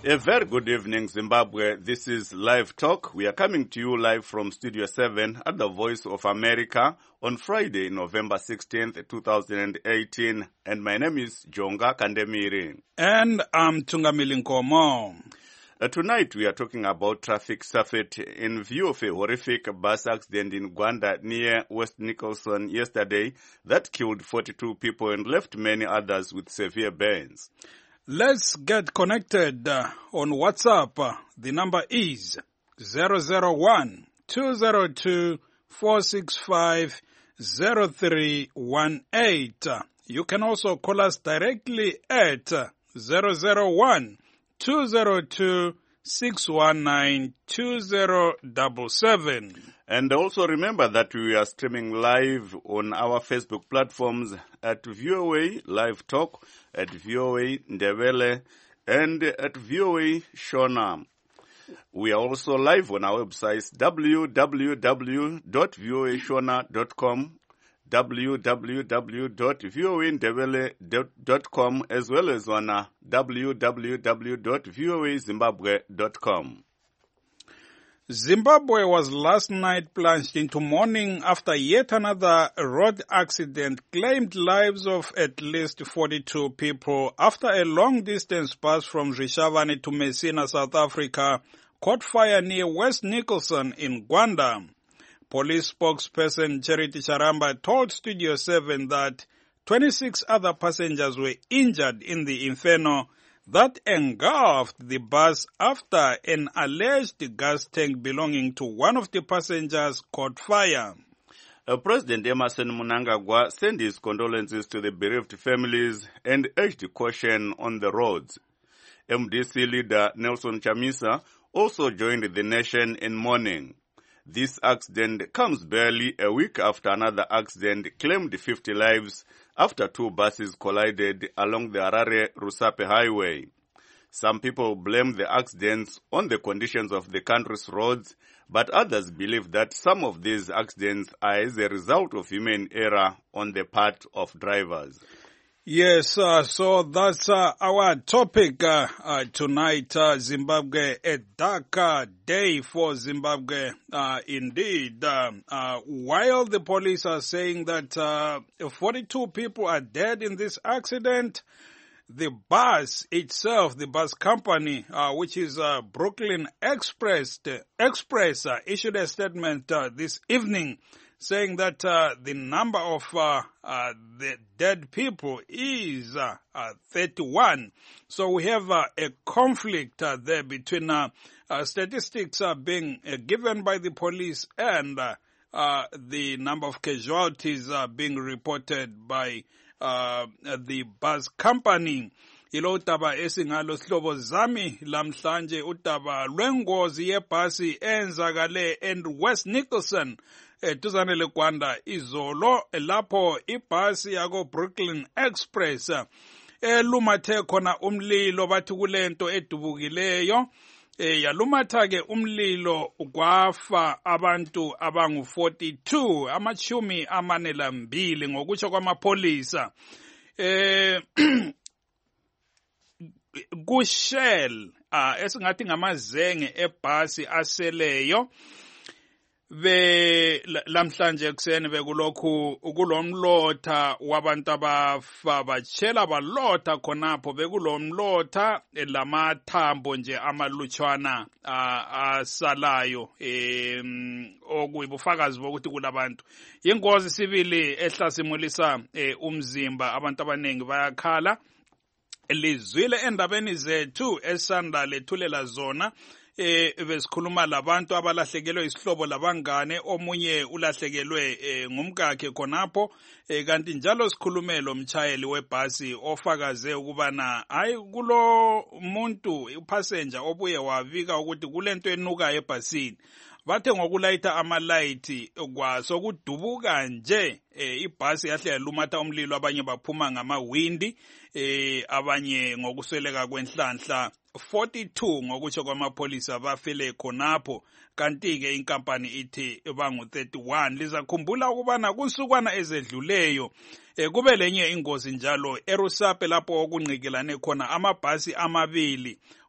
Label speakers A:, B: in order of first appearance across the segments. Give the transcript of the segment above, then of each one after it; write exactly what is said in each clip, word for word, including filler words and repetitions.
A: A very good evening, Zimbabwe. This is Live Talk. We are coming to you live from Studio seven at the Voice of America on Friday, November sixteenth, two thousand eighteen. And my name is Jonga Kandemiri.
B: And I'm Tungamili Nkomo.
A: Uh, tonight we are talking about traffic safety in view of a horrific bus accident in Gwanda near West Nicholson yesterday that killed forty-two people and left many others with severe burns.
B: Let's get connected uh, on WhatsApp. Uh, the number is zero zero one, two zero two, four six five, zero three one eight. Uh, you can also call us directly at uh, zero zero one, two zero two, six one nine, two zero seven seven.
A: And also remember that we are streaming live on our Facebook platforms at V O A Live Talk, at V O A Ndebele, and at V O A Shona. We are also live on our websites w w w dot v o a shona dot com, w w w dot v o a ndebele dot com, as well as on uh, w w w dot v o a zimbabwe dot com.
B: Zimbabwe was last night plunged into mourning after yet another road accident claimed lives of at least forty-two people after a long-distance bus from Rishavani to Messina, South Africa, caught fire near West Nicholson in Gwanda. Police spokesperson Charity Charamba told Studio seven that twenty-six other passengers were injured in the inferno that engulfed the bus after an alleged gas tank belonging to one of the passengers caught fire.
A: Uh, President Emmerson Mnangagwa sent his condolences to the bereaved families and urged caution on the roads. M D C leader Nelson Chamisa also joined the nation in mourning. This accident comes barely a week after another accident claimed fifty lives after two buses collided along the Harare-Rusape highway. Some people blame the accidents on the conditions of the country's roads, but others believe that some of these accidents are as a result of human error on the part of drivers.
B: Yes, uh, so that's uh, our topic uh, uh, tonight, uh, Zimbabwe, a dark uh, day for Zimbabwe uh, indeed. Uh, uh, while the police are saying that uh, forty-two people are dead in this accident, the bus itself, the bus company, uh, which is uh, Brooklyn Express, uh, Express uh, issued a statement uh, this evening saying that uh, the number of uh, uh, the dead people is uh, uh, thirty-one. So we have uh, a conflict uh, there between uh, uh, statistics uh, being uh, given by the police and uh, uh, the number of casualties uh, being reported by uh, the bus company. Ilo utaba esingalo sihlobo zami lamhlanje utaba lwengozi yebhasi enzakale in West Nicholson eduzane leGwanda izolo lapho ibhasi yako Brooklyn Express elumathe khona umlilo bathi kulento edubukileyo eh yalumatha ke umlilo kwafa abantu abangu forty-two amachumi amane lambili ngokutsho kwamapolisa eh kushell ah esingathi ngamazenge ebhasi aseleyo be lamhlanje kuseni bekulokhu kulomlotha wabantu abafa batshela balotha khonapho bekulomlotha lamathambo nje amalutshwana asalayo em okuyibufakazi bokuthi kulabantu ingozi sibili ehlasimulisa umzimba abantu abanengi bayakhala lizwile endabeni zethu esanda lethulela zona eh besikhuluma labantu abalahlekelwe isihlobo labangane omunye ulahlekelwe eh, ngumkakhe khonapho eh, kanti njalo sikhulume lo mchayeli webhasi ofakaze ukubana hayi kulo muntu upassenger obuye wavika ukuthi kulento enuka ebhasini bathe ngokulayitha amalayithi kwaso kudubuka nje eh, ibhasi yahle yalumatha umlilo abanye baphuma ngamawindi eh, abanye ngokusweleka kwenhlanhla forty-two ngokutsho kwamapolisa bafile khonapho kanti ke inkampani ithi bangu thirty-one lizakhumbula ukubana kunsukwana ezedluleyo eh, kube lenye ingozi njalo eRusape lapho okunqikelane khona amabhasi amabili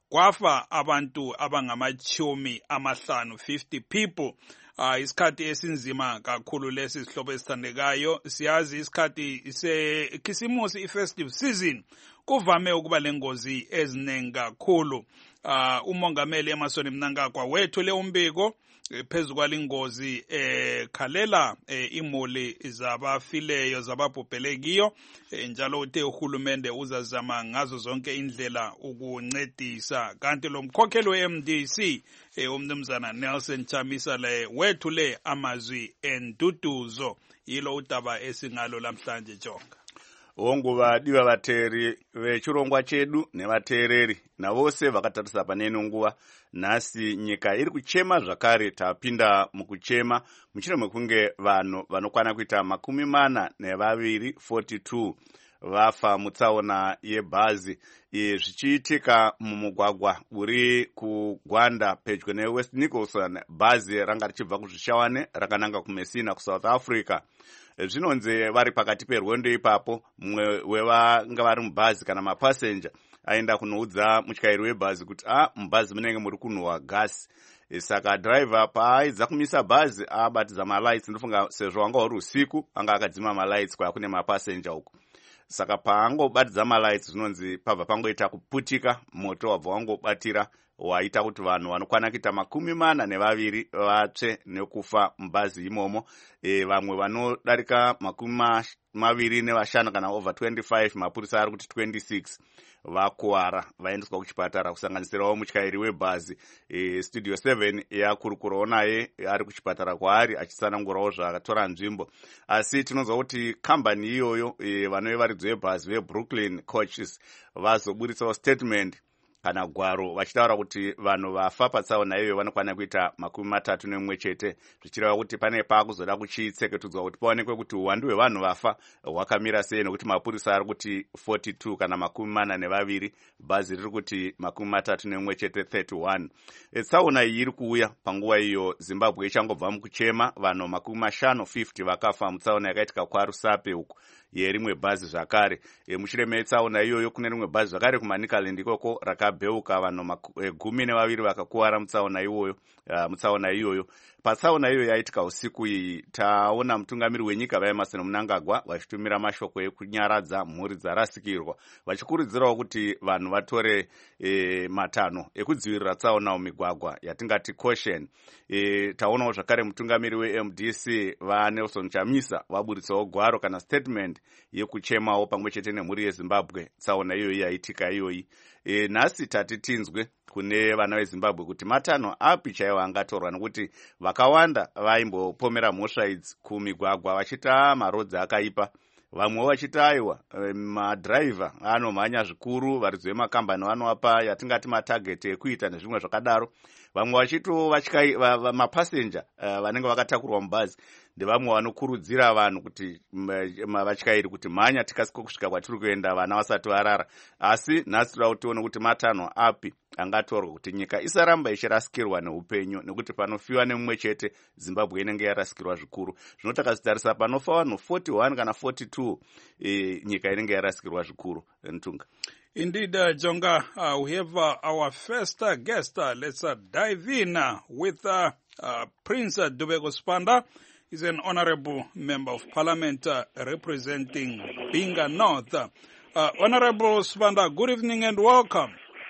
B: kwafa abantu abangamachumi amahlanu, fifty people. Uh, isikhathi esinzima kakhulu lesi sihlobo esithandekayo. Siyazi isikhathi sekhisimusi, i-festive season, kuvame ukuba lengozi eziningi kakhulu. Uh, umongameli Emmerson Mnangagwa wethule umbiko phezu kwalingozi ekhalela imuli zabafileyo zababhubhelekiyo, njalo uthe uhulumende uzazama ngazo zonke indlela ukuncedisa. Kanti lo mkhokheli we-M D C umnumzana Nelson Chamisa le wethule amazwi enduduzo. Yilo udaba esingalo lamhlanje Jonga.
A: Onguva diva vateri vechirongwa chedu nevateereri navose vakatarisa paneno nguva. Nhasi nyika iri kuchema zvakare, tapinda mukuchema mushure mekunge vanhu vanokwana kuita makumi mana nevaviri, forty-two, vafa mutsaona yebhazi zvichiitika mumugwagwa uri kuGwanda pedyo neWest Nicholson. Bhazi ranga richibva kuzvishawane rakananga kuMessina kuSouth Africa. Zvinonzi vari pakati perwendo ipapo, mumwe wevanga vari mubhazi kana mapasenja aenda kunoudza mutyairi webhazi kuti ah, mubhazi munenge muri kunhuhwa gasi. Saka driver paaidza kumisa bhazi abatidza malights. Ndofunga sezvo wanga uri usiku anga akadzima malights kwa kune mapasenja uko. Saka paangobatidza malights zvinonzi pabva pangoita kuputika, moto wabva wangobatira waita kuti vanhu vanokwana kuita makumi mana nevaviri vatsve nekufa mubhazi imomo. E, vamwe vanodarika makumi maviri nevashanu kana over twenty-five, mapurisa ari kuti twenty-six vakuwara vaendeswa kuchipatara, kusanganisirawo mutyairi webhazi. E, studio seven yakurukurawo naye ari kuchipatara kwaari achitsanangurawo zvakatora nzvimbo. Asi tinonzwa kuti kambani iyoyo e, vanovaridzo vebhazi veBrooklyn Coaches vazoburitsawo statement kana gwaro vachitaura kuti vanhu vafa patsaona iyoyo vanokwana kuita makumi matatu nemumwe chete, zvichireva kuti pane paakuzoda kuchitseketedzwa kuti paonekwe kuti uwandu hwevanhu vafa hwakamira sei, nokuti mapurisa ari kuti forty-two kana makumi mana nevaviri, bhazi riri kuti makumi matatu nemumwe chete, thirty-one. Tsaona iyi iri kuuya panguva iyo Zimbabwe ichangobva mukuchema vanhu makumi mashanu, fifty, vakafa mutsaona yakaitika kwaRusape uko yerimwe bhazi zvakare. E, mushure metsaona iyoyo kune rimwe bhazi zvakare kuManicaland ikoko rakabheuka, vanhu e, gumi nevaviri vakakuwara mutsaona iyoyo. Uh, mutsaona iyoyo patsaona iyoyo yaitika usiku iyi, taona mutungamiri wenyika vaEmmerson Mnangagwa vachitumira mashoko ekunyaradza mhuri dzarasikirwa, vachikurudzirawo kuti vanhu vatore e, matanho ekudzivirira tsaona mumigwagwa yatingati caution. E, taonawo zvakare mutungamiri weM D C vaNelson Chamisa vaburitsawo gwaro kana statement yekuchemawo pamwe chete nemhuri yeZimbabwe tsaona iyoyi yaitika iyoyi. E, nhasi tati tinzwe kune vana veZimbabwe kuti matanho api chaiwo angatorwa, nekuti vakawanda vaimbopomera mhosva idzi kumigwagwa vachita marodzi akaipa. Vamwe vachiti aiwa madhiraivha anomhanya zvikuru, varidzi vemakambani vanovapa yatingati matageti ekuita nezvimwe zvakadaro. Vamwe vachito mapasenja uh, vanenge vakatakurwa mubhazi ndevamwe vanokurudzira vanhu kuti vatyairi kuti mhanya tikasike kusvika kwatiri kuenda vana vasati varara. Asi nhasi toda kutione kuti matanho api angatorwa kuti nyika isaramba ichirasikirwa neupenyu, nekuti panofiwa nemumwe chete Zimbabwe inenge yarasikirwa zvikuru. Zvino takazitarisa panofa vanhu forty-one kana forty-two, e, nyika inenge yarasikirwa zvikuru. Ntunga.
B: Indeed, uh, Jonga, uh, we have uh, our first uh, guest. Uh, let's uh, dive in uh, with uh, uh, Prince uh, Dubeko Sibanda. He's an honorable member of parliament uh, representing Binga North. Uh, uh, Honorable Sibanda, good evening and welcome.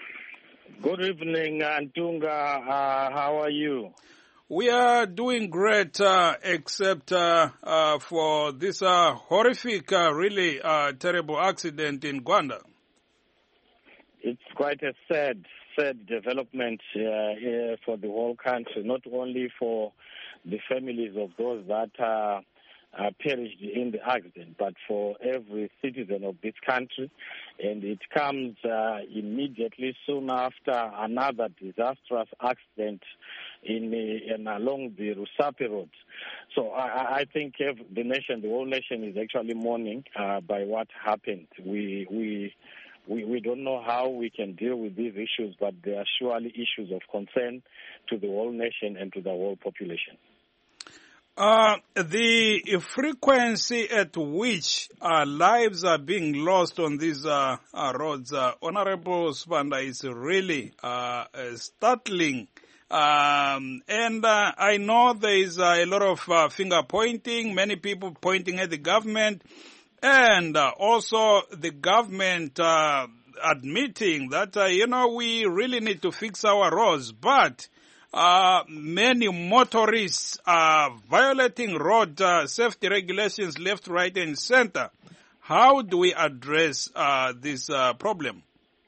C: Good evening, Antunga. Uh, how are you?
B: We are doing great, uh, except uh, uh, for this uh, horrific, uh, really uh, terrible accident in Gwanda.
C: It's quite a sad, sad development uh, here for the whole country, not only for the families of those that uh, uh, perished in the accident, but for every citizen of this country. And it comes uh, immediately soon after another disastrous accident in, in along the Rusape Road. So I, I think the nation, the whole nation, is actually mourning uh, by what happened. We we. We, we don't know how we can deal with these issues, but they are surely issues of concern to the whole nation and to the whole population.
B: Uh, the frequency at which uh, lives are being lost on these uh, uh, roads, uh, Honorable Sibanda, is really uh, uh, startling. Um, and uh, I know there is uh, a lot of uh, finger pointing, many people pointing at the government, and uh, also the government uh, admitting that, uh, you know, we really need to fix our roads, but Uh, many motorists are violating road uh, safety regulations left, right, and center. How do we address uh, this uh, problem?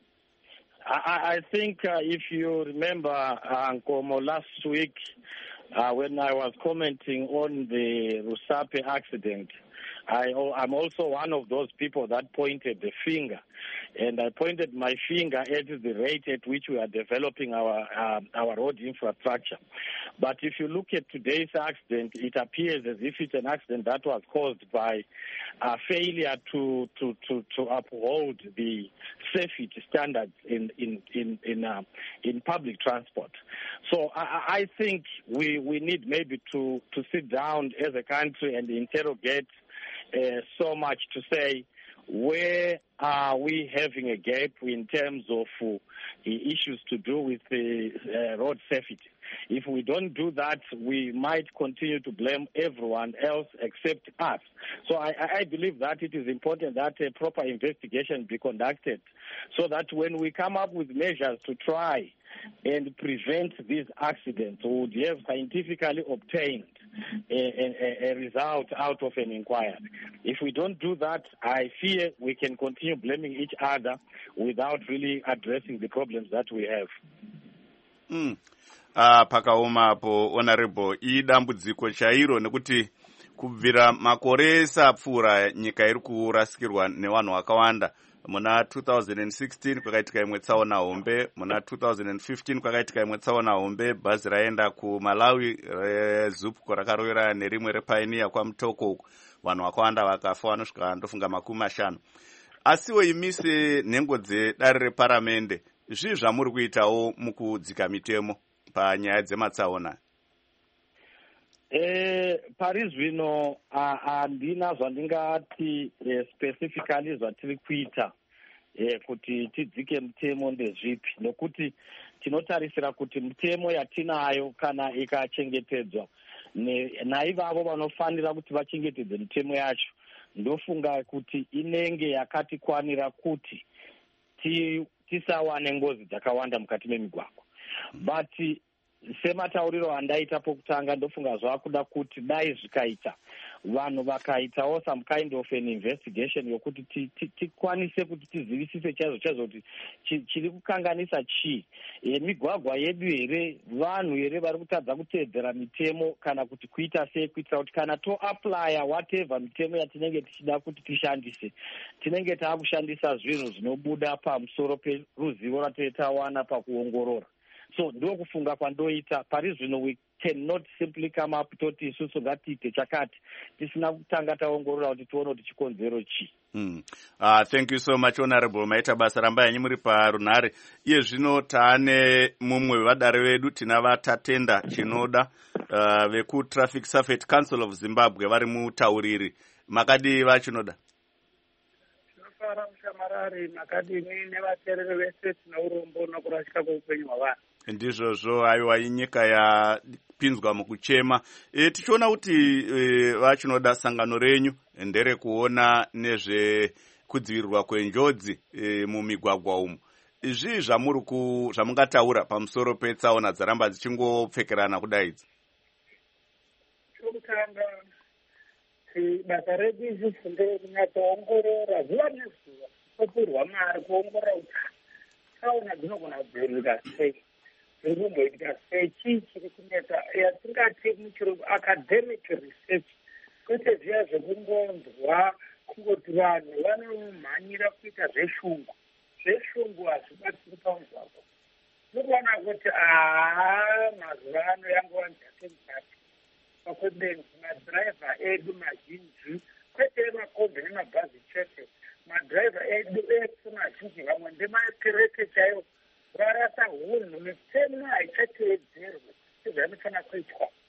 C: I, I think uh, if you remember, uh, Nkomo, last week uh, when I was commenting on the Rusape accident, I, I'm also one of those people that pointed the finger. And I pointed my finger at the rate at which we are developing our uh, our road infrastructure. But if you look at today's accident, it appears as if it's an accident that was caused by a failure to to, to, to uphold the safety standards in in in in, uh, in public transport. So I, I think we, we need maybe to, to sit down as a country and interrogate uh, so much to say, where are we having a gap in terms of uh, issues to do with the uh, road safety? If we don't do that, we might continue to blame everyone else except us. So I, I believe that it is important that a proper investigation be conducted so that when we come up with measures to try and prevent these accidents, we would have scientifically obtained a, a, a result out of an inquiry. If we don't do that, I fear we can continue blaming each other without really addressing the problems that we have.
A: Mm. Uh, pakaoma apo honorable idambudziko chairo nekuti kubvira makore sapfuura nyika iri kurasikirwa nevanhu vakawanda. Muna two thousand sixteen kwakaitika imwe tsaona hombe, muna two thousand fifteen kwakaitika imwe tsaona hombe, bhazi raenda kuMalawi rezupco rakarowera nerimwe repioneer kwaMutoko, vanhu vakawanda vakafa, vanosvika ndofunga makumi mashanu. Asiwo imi senhengo dzedare reparamende, zvii zvamuri kuitawo mukudzika mitemo panyaya dzematsaona?
C: Eh, pari zvino handina zvandingati eh, specifically zvatiri kuita eh, kuti tidzike mutemo ndezvipi, nokuti tinotarisira kuti mutemo yatinayo kana ikachengetedzwa naivavo vanofanira kuti vachengetedze mitemo yacho, ndofunga kuti inenge yakatikwanira kuti tisawane ngozi dzakawanda mukati memigwagwa. But sematauriro andaita pokutanga, ndofunga zvakuda kuti dai zvikaita vanhu vakaitawo some kind of an investigation yokuti tikwanise kuti tizivisise chaizvo chaizvo kuti chiri kukanganisa chii, migwagwa yedu here, vanhu here vari kutadza kuteedzera mitemo, kana kuti kuita sei kuitira kuti kana toaplya whatever mitemo yatinenge tichida kuti tishandise, tinenge taakushandisa zvinhu zvinobuda pamusoro peruzivo ratetawana pakuongorora. So ndo kufunga kwandoita pari zvino, we cannot simply come up toti isusu ngatiite chakati tisina kutanga taongorora kuti tione kuti chikonzero chi.
A: Mm. Uh, thank you so much honorable. Maita basa ramba yanyu muri parunhare. Iye zvino taane mumwe wevadare vedu, tina vatatenda chinoda uh, veku Traffic Safety Council of Zimbabwe vari mutauriri. Makadi vachinoda?
D: Tinofara mushamarari, makadini nevaterere vese tina urombo nokurashika kweupenyu hwavanhu.
A: Ndizvozvo aiwa inyika yapinzwa mukuchema. E, tichiona kuti e, vachinoda sangano renyu ndere kuona nezve kudzivirirwa kwenjodzi e, mumigwagwa umu. Izvi zvamuri ku zvamungataura pamusoro petsaona dzaramba dzichingopfekerana kudai idzi?
D: Chokutanga basa redu isusu nderekunyatsoongorora zuva nezuva, topiwa mari kuongorora kuti tsaona dzinogona kudziviririka sei, zvirikuita sei, chii chiri kunetsa, yatingati muchirungu academic research, kwete zviya zvekungonzwa kungoti vanhu vanomhanyira kuita zveshungu. Zveshungu hazvibatsiri pamugwagwa. Tinokuona kuti haa mazuva ano yangova ndzake-ndzake pakubenzi madhiraivha edu mazhinji, kwete emakombi nemabhazi chete, madhiraivha edu ese mazhinji, vamwe ndemakereke chaivo, varasa hunhu, mitemo haichateedzerwe sezvainofanira kuitwa.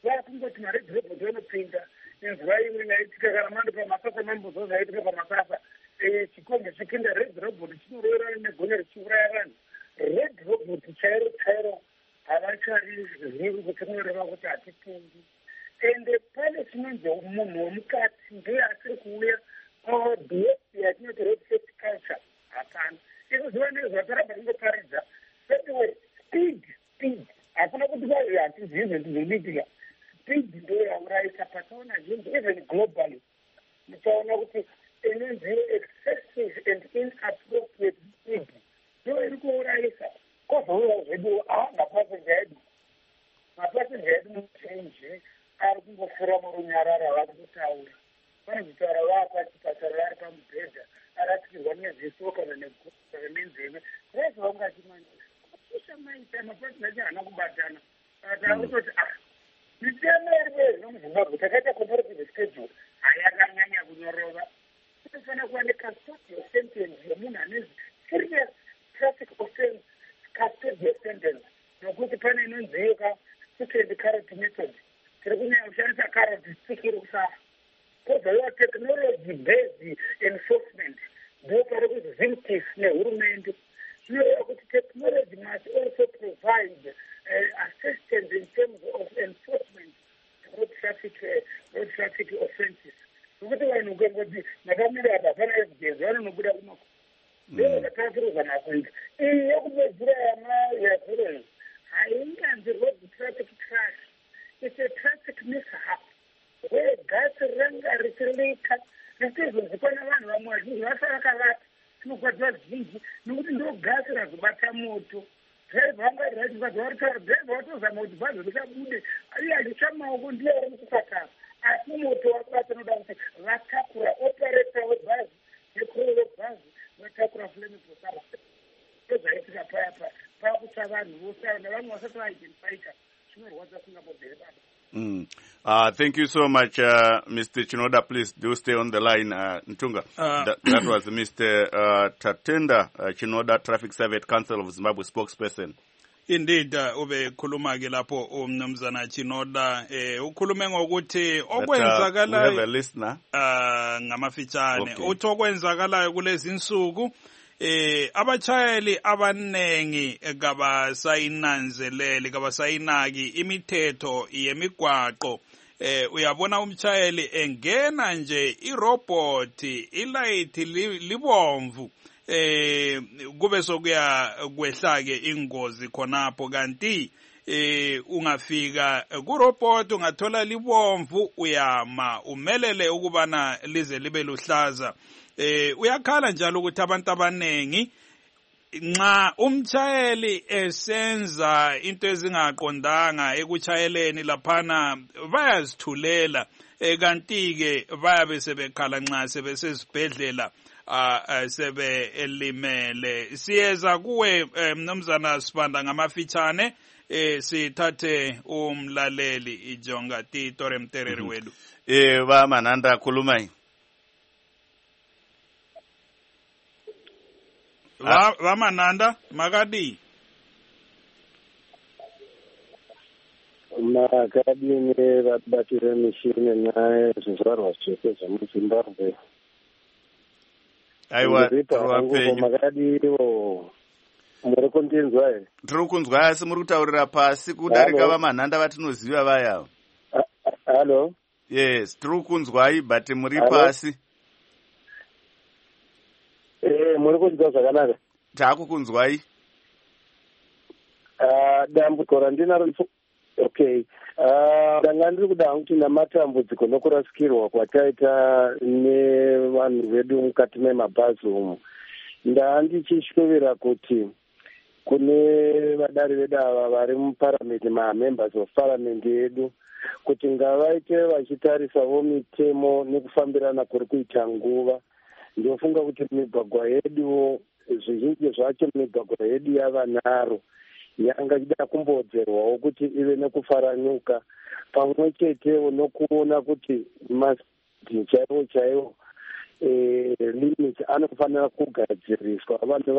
D: vakungoti maredhi robot vanopinda nemvura imwe yaitika kana mando pamasasa mambozo zvaitika pamasasa chikombe chipinda redhi robot chinorovera negone richiuraya vanhu. Redhi robot chairo chairo havacharizivi kuti kunoreva kuti hatipindi. Ende pane chinonzi munhu womukati ndiye asiri kuuya pabehavior yatinoti road safety culture. Hapana, izvo ziva nezvatarabva kungoparidza anyway, speed speed hakuna kuti vai hatizivi zvendizvoditika. Speed ndo yauraisa pataona zvinhu even globally muchaona kuti inonzi excessive and inappropriate speed ndo iri kuuraisa. Kozouya zvedu mapasenja edu mapasenja edu muchenji ari kungofura murunyarara vari kutaura vanozvitaura vaapachipatara vari pamubhedha arasikirwa nezviso kana nenzeve kureziva ungatimani kusha maita mapasenja acho haana kubatana taakutoti a mitemo iri nomuzimbabwe takaita comparative schedule hayakanyanya kunyorova. Kunofanira kuva necustodial sentence yemunhu ane serious traffic offense, custodial sentence nokuti pane inonziika second carrot method tiri kunyanya kushandisa carrot stick iri kusara. Kozaiwa technology based enforcement ndo pari kuti zimtis nehurumende zvinoreva kuti technology must also provide uh, assistance in terms of enforcement road traffic uh, road traffic offenses. Nokuti vanhu ukangoti makamira apa hapana evidence vanonobuda kumako ndo zvakafuruzana kuita iyi yekubedzera yana yazero hainganzi road traffic crash. It's a traffic mishap where gasi ranga richilika richizozikwana vanhu vamwe vazhinji vasa vakavata tinogwadzwa zhinji nokuti ndo gasi razobata moto. Driver vanga raizvazva vari taura driver watozama kuti bhazi risabude iye achicha maoko ndiye ari muchipatara asi moto wakubata noda kuti vatakura operator webhazi nekuru webhazi vatakura flammable ndozvaitika paya paya pakutsva vanhu vose navamwe vasati vaidentifika zvinorwadza singambobvere baba.
A: Mm. Uh, thank you so much, uh, Mister Chinoda. Please do stay on the line, uh, Ntunga. Uh, that, that was Mister Uh, Tatenda uh, Chinoda, Traffic Survey Council of Zimbabwe spokesperson.
B: Indeed, uh, ube khuluma ke lapho umnumzana Chinoda eh ukhulume ngokuthi okwenzakala
A: we have a listener
B: uh ngamafitshane
A: okay.
B: uthi okwenzakalayo kulezi insuku eh abachayeli abanengi kabasayinanzeleli kabasayinaki imithetho yemigwaqo. Eh uyabona umchayeli engena nje irobot ilight libomvu eh kube sokuya kwehla ke ingozi khonapho kanti eh ungafika ku robot ungathola libomvu uyama umelele ukubana lize libe luhlaza. Eh uyakhala njalo ukuthi abantu abanengi nxa umchayeli esenza into ezingaqondanga ekuchayeleni laphana bayazithulela kanti ke bayabe sebekhala nxa sebesezibhedlela uh, sebe elimele. Siyeza kuwe mnumzana Sibanda ngamafitshane eh sithathe umlaleli ijonga Titore Mtereri wedu.
A: Eh ba Mananda khulumai.
B: Va va Mananda Magadi.
E: Makadini vabatire mishini naye zvizvarwa zvese zvemuZimbabwe.
A: Aiwa
E: twapenyu makadiwo muri kunzwa here?
A: Tiri kunzwa asi muri kutaurira pasi kudarika vamanhanda vatinoziva vaya.
E: Hello?
A: Yes, tiri kunzwai but muri pasi.
E: Eh muri kunzwa zvakanaka?
A: Takukunzwai.
E: Ah dambudziko randinaro okay. Uh, ndanga ndiri kuda kuti namatambudziko nokurasikirwa kwataita nevanhu vedu mukati memabhazi umu. Ndaa ndichishovera kuti kune vadari vedu ava vari muparamende, mamembers of parliament yedu, kuti ngavaite vachitarisawo mitemo nekufambirana kuri kuita nguva. Ndofunga kuti migwagwa yedu zvizhinji zvacho migwagwa yedu yava naro yanga ichida kumbodzerwawo kuti ive nekufaranuka pamwe chetewo nokuona kuti masidhi chaiwo chaiwo eh, limit anofanira kugadziriswa, vanhu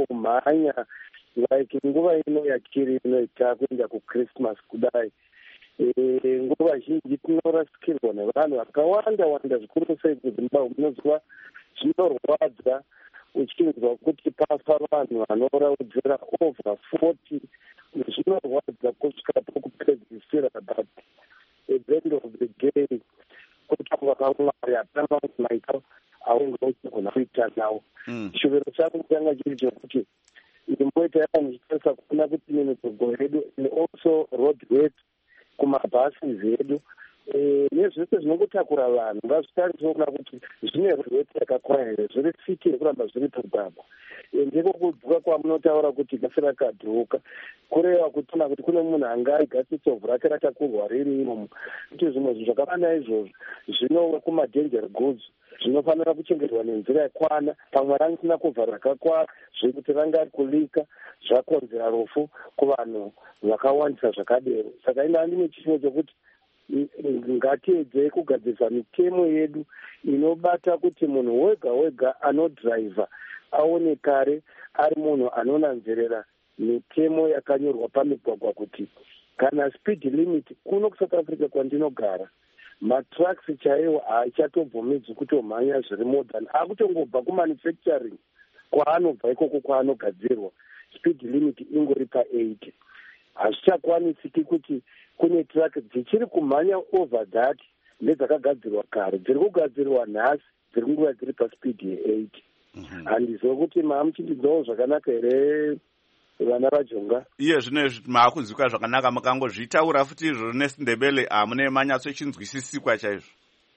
E: vasangomhanya like nguva ino yakiri inoita kuenda kuChristmas kudai nguva zhinji tinorasikirwa nevanhu vakawanda wanda zvikuru sei kuzimbabwe munozwa zvinorwadza uchinzwa kuti pafa vanhu vanoraudzira over forty zvinorwadza kusvika pokupedzisira but at the end of the day kutangwa kwamwari hapana kuti maita aunge uchigona kuita nawo chivero changu changa chiri chokuti ndimboita yakanichitarisa kuona kuti mimigogoro yedu and also roadways kumabhasis edu nezvese zvinokutakura vanhu ngazvitariswe kuona kuti zvine roadways yakakwana here zviri fiti yekuramba zviri pababa ndiko kudhuka kwamunotaura kuti gasi rakadhuka kureva kutona kuti kune munhu anga aigasi chovhu rake ratakurwa riri imomo kuti zvimwe zvinhu zvakafana izvozvo zvinova kumadenjer goods zvinofanira kuchengetwa nenzira yakwana pamwe rangisina kuvha rakakwana zvekuti ranga kulika zvakonzera rufu kuvanhu vakawandisa zvakadero saka ina ndine chishimo chokuti ngatiedzei kugadzirisa mitemo yedu inobata kuti munhu wega wega anodhiraivha aone kare ari munhu anonanzerera mitemo yakanyorwa pamigwagwa kuti kana speed limit kuno kusouth africa kwandinogara matrucks chaiwo haachatobvumidzwi kutomhanya zviri modern akutongobva kumanufacturing kwaanobva ikoko kwaanogadzirwa speed limit ingori paeighty hazvichakwanisiki kuti kune truck dzichiri kumhanya over that nedzakagadzirwa kare dziri kugadzirwa nhasi dziri kunguva dziri paspeed yeeighty handizive kuti maamuchindidzawo zvakanaka here vana vajonga
A: iye zvino maakunzwika zvakanaka makangozvitaura futi izvo nesindebele hamune manyatsochinzwisisikwa chaizvo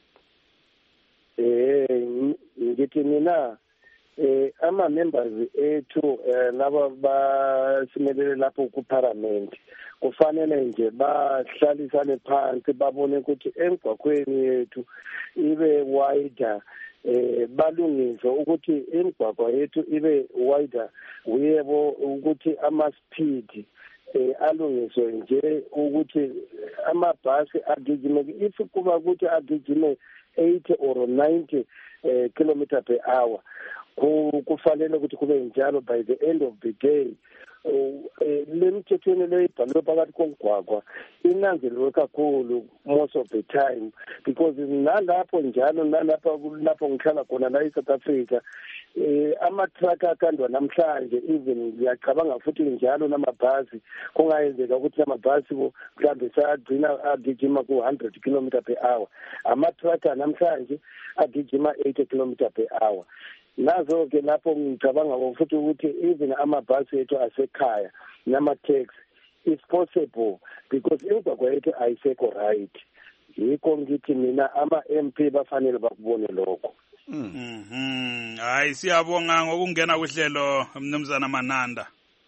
E: ehe nditi mina ama-members ethu lava basimelele lapho kuparliament kufanele nje bahlalisane phansi babone ukuthi emgwaqweni yethu ibe wider eh balungise ukuthi imigwaqo yethu ibe wider uyebo ukuthi ama-speed eh alungiswe nje ukuthi amabhasi agijime if kuba ukuthi agijime eighty or ninety eh, kilometer per hour kufanele ukuthi kube njalo by the end of the day le mithethweni le ibhalwe phakathi komgwaqwa inanzelwe kakhulu most of the time because nalapho njalo nalapha lapho ngihlala khona la eSouth Africa eh ama-truck akandwa namhlanje even ngiyacabanga futhi njalo namabhasi kungayenzeka ukuthi amabhasi mhlawumbe sagcina agijima ku one hundred kilometer per hour ama-truck namhlanje agijima eighty kilometer per hour nazo ke lapho ngicabanga futhi ukuthi even amabhasi ethu asekhaya nama-taxi is possible because imigwaqo yethu ayisekho right yikho ngithi mina ama-M P bafanele bakubone lokho.
B: Mhm hayi siyabonga ngokungena kuhlelo Mnumzana Mananda.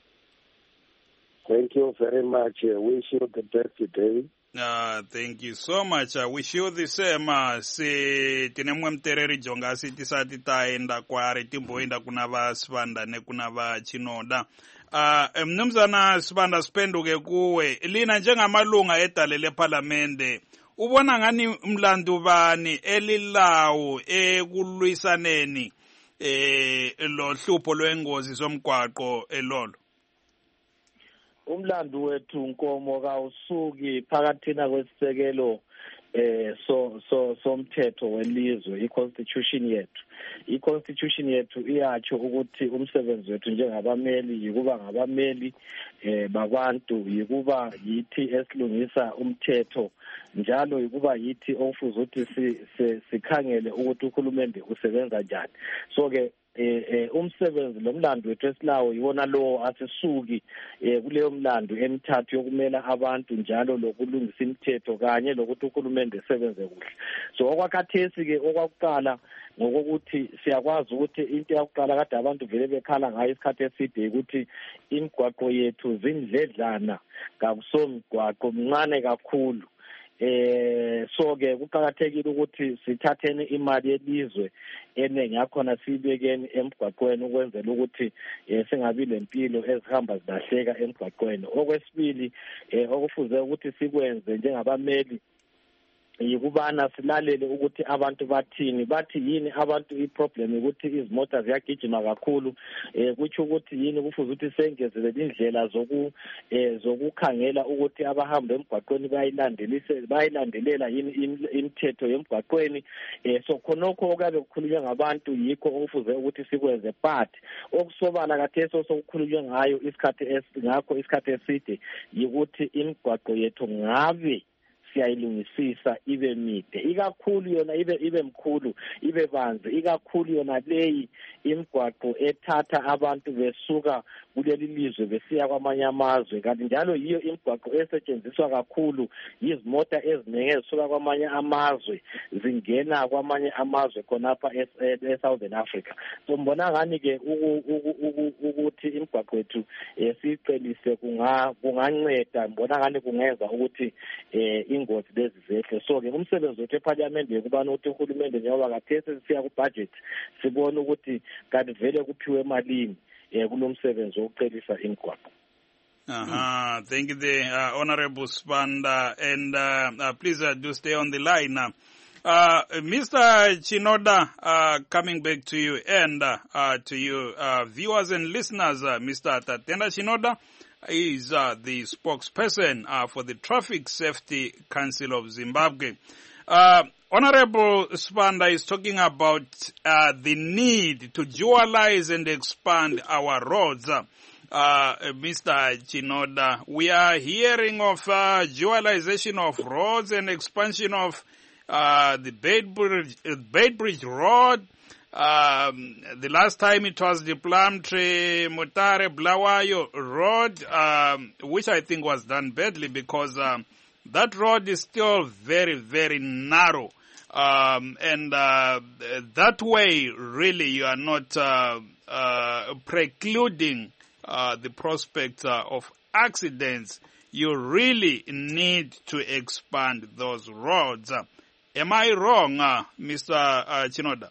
E: Thank you very much. I wish you the best today.
B: Uh, thank you so much. I wish you the same. Uh, si tinemwe mtereri jonga si tisati taenda kwa retimboenda kuna va Sibanda ne kuna va Chinoda. Uh, Mnumzana Sibanda sipenduke kuwe. Lina njengamalunga edalele parliamente. Ubona ngani mlandu bani elilawo ekulwisaneni eh lo hlupho lwengozi zomgwaqo elolo?
C: Umlandu wethu Nkomo kawusuki phakathina kwesisekelo eh so so somthetho welizwe iconstitution yethu iconstitution yethu iyatsho ukuthi umsebenzi wethu njengabameli yikuba ngabameli eh babantu yikuba yithi esilungisa umthetho njalo yikuba yithi ofuza ukuthi sikhangele ukuthi uhulumende usebenza njani so ke eh eh umsebenzi lomlando wethu esilawo yiwona lo asisuki eh kuleyo mlando emithathu yokumela abantu njalo lokulungisa imithetho kanye lokuthi uhulumende esebenze kuhle so okwakhathesi ke okwakuqala ngokuthi siyakwazi ukuthi into yakuqala kade abantu vele bekhala ngayo isikhathi eside ukuthi imigwaqo yethu zindledlana kakusomgwaqo mncane kakhulu eh so ke kuqhakathekile ukuthi sithatheni imali yelizwe enengi yakhona sibekeni emgwaqweni ukwenzela ukuthi singabi lempilo ezihamba zilahleka emgwaqweni okwesibili eh okufuze ukuthi sikwenze njengabameli yikubana silalele ukuthi abantu bathini bathi yini abantu iproblem ukuthi izimota ziyagijima kakhulu eh kutsho ukuthi yini kufuze ukuthi sengezelele indlela zoku eh zokukhangela ukuthi abahamba emgwaqweni bayilandelise bayilandelela yini imithetho yemgwaqweni eh so khonokho okabe kukhulunywa ngabantu yikho okufuze ukuthi sikwenze but okusobala katheso sokukhulunywa ngayo isikhathi esingakho isikhathi eside yikuthi imigwaqo yethu ngabe siyayilungisisa ibe mide ikakhulu yona ibe ibe mkhulu ibe banzi ikakhulu yona leyi imigwaqo ethatha abantu besuka kuleli lizwe besiya kwamanye amazwe kanti njalo yiyo imigwaqo esetshenziswa kakhulu yizimota eziningi ezisuka kwamanye amazwe zingena kwamanye amazwe khonapha eSouthern Africa so mbona ngani ke ukuthi imigwaqo yethu siqelise kunga kunganceda mbona ngani kungenza ukuthi eh ingozi lezi zehle so ke umsebenzi wethu eParliament ukubana ukuthi uhulumende njengoba kathese siya ku budget sibone ukuthi kanti vele kuphiwe emalini eh kulomsebenzi wokucelisa imigwaqo.
B: Uh-huh. Mm. Thank you, the uh, Honorable Sibanda, and uh, uh, please uh, do stay on the line. Uh, uh, Mister Chinoda, uh, coming back to you and uh, uh, to you uh, viewers and listeners, uh, Mister Tatenda Chinoda is uh, the spokesperson uh, for the Traffic Safety Council of Zimbabwe. Uh, Honorable Sibanda is talking about uh, the need to dualize and expand our roads. Uh, uh, Mister Chinoda, we are hearing of uh, dualization of roads and expansion of uh, the Beitbridge, uh, Beitbridge Road. Um, the last time it was the Plumtree Mutare Blawayo Road, um, which I think was done badly because um, that road is still very, very narrow. Um, and uh, that way, really, you are not uh, uh, precluding uh, the prospect uh, of accidents. You really need to expand those roads. Uh, am I wrong, uh, Mister Uh, Chinoda?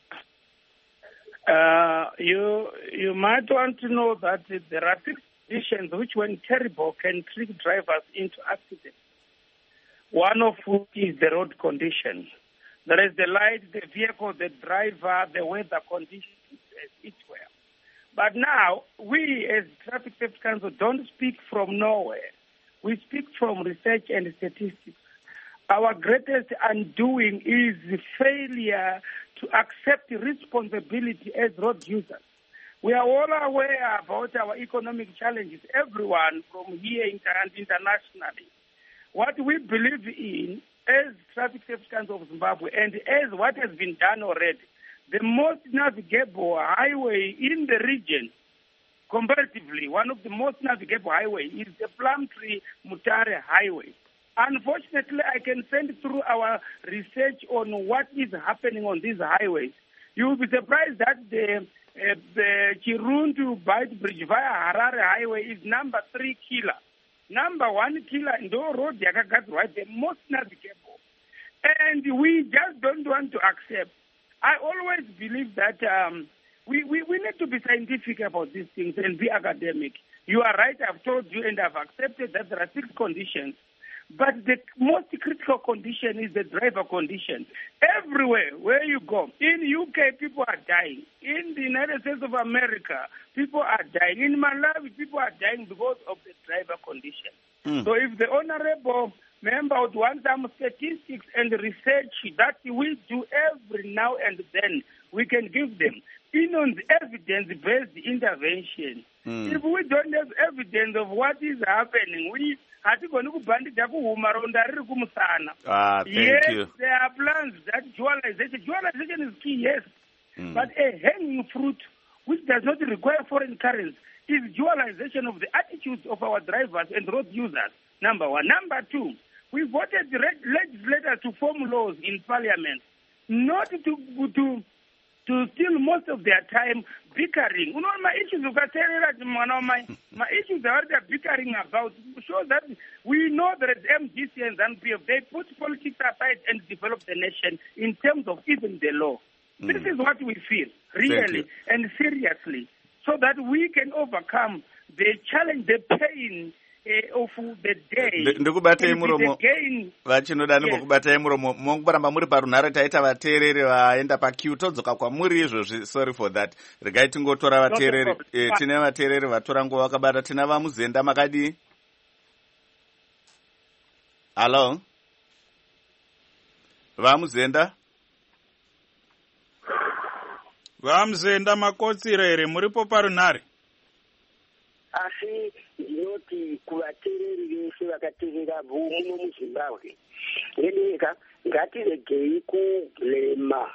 D: Uh, you you might want to know that there are six conditions which, when terrible, can trick drivers into accidents. One of which is the road conditions. There is the light, the vehicle, the driver, the weather conditions, as it were. But now, we as Traffic Safety Council don't speak from nowhere. We speak from research and statistics. Our greatest undoing is the failure to accept responsibility as road users. We are all aware about our economic challenges, everyone from here and internationally. What we believe in as Traffic Safety Council of Zimbabwe and as what has been done already, the most navigable highway in the region, comparatively, one of the most navigable highways is the Plumtree Mutare Highway. Unfortunately, I can send through our research on what is happening on these highways. You will be surprised that the, uh, the Chirundu Beitbridge via Harare Highway is number three killer. Number one killer in the road, right, the most navigable. And we just don't want to accept. I always believe that um, we, we, we need to be scientific about these things and be academic. You are right, I've told you and I've accepted that there are six conditions. But the most critical condition is the driver condition. Everywhere where you go, in U K, people are dying. In the United States of America, people are dying. In Malawi, people are dying because of the driver condition. Mm. So if the honorable member would want some statistics and research that we do every now and then, we can give them. In on the evidence-based intervention. Mm. If we don't have evidence of what is happening, we Ah, thank
A: yes,
D: you. There are plans that dualization, dualization is key, yes. Mm. But a hanging fruit which does not require foreign currency is dualization of the attitudes of our drivers and road users, number one. Number two, we voted the legislators to form laws in parliament, not to to to steal most of their time bickering. You know, my issues, my issues that they're bickering about show that we know that M D C and Z N P F, they put politics aside and develop the nation in terms of even the law. Mm. This is what we feel, really and seriously, so that we can overcome the challenge, the pain
F: uh, of the day.
A: Ndikubatei muromo vachinoda nimbokubatai muromo mongobaramba muri parunhare taita vateereri vaenda pakiu todzoka kwamuri izvozvi. Sorry for that. Regai tingotora vateereri. Eh, tine vateereri vatora nguva vakabata. Tina vaMuzenda makadii? Hello? VaMuzenda?
B: VaMuzenda makotsira here muripo parunhare?
G: Asi ndinoti kuvateereri vese vakateerera muno muZimbabwe nedeka ngatiregei kurema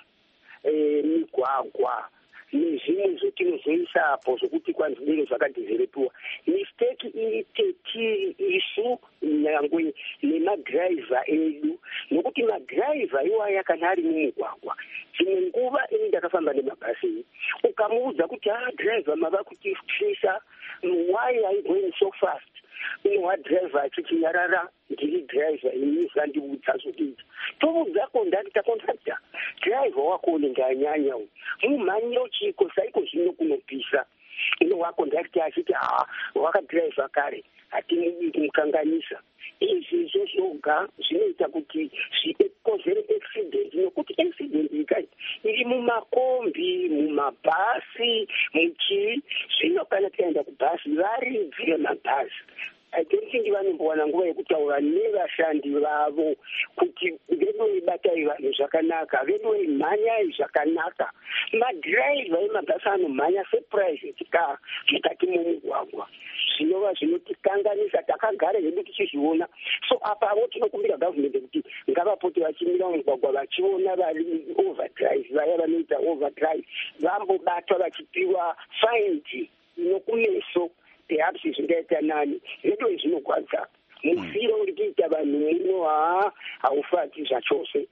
G: migwagwa nezvimwe zvetinozoisapo zvokuti kwanzidero zvakadhivherepiwa. Misteki iri tetiri isu nyangwe nemadhiraivha edu, nokuti madhiraivha iwaya kana ari mumugwagwa dzimwe nguva ini ndakafamba nemabhasi ukamuudza kuti ha dhiraivha mava kutifisa, why are you going so fast? Unowa dhiraivha achichinyarara, ndiri dhiraivha ini zvandiudza zvokuita toudza kondakta kondakta dhiraivha wako unenge anyanya uyu mumhanyiro chiko saiko zvino kunopisa. Unowa kondakta achiti ha wakadhiraivha kare hatimudi kumukanganisa. Izvi zvozvoga zvinoita kuti zvikozere accident, nokuti accident ikati iri mumakombi, mumabhasi, muchii. Zvino kana tikaenda kubhasi varidzi vemabhasi I don't think vanombowana nguva yekutaura nevashandi vavo kuti vedoibatai vanhu zvakanaka, vedoimhanyai zvakanaka. Madhiraivha emabhasi anomhanya seprivate car mukati momugwagwa, zvinova zvinotikanganisa. Takagara hedu tichizviona. So apavo tinokumbira gavhumende kuti ngavapote vachimira mumugwagwa vachiona vari overdrive, vaya vanoita overdrive vambobatwa vachipiwa faindi inokumeso. Perhaps zvingaita nani zvedo zvinogwadza mufiro uri kuita vanhu muno ha haufati zvachose.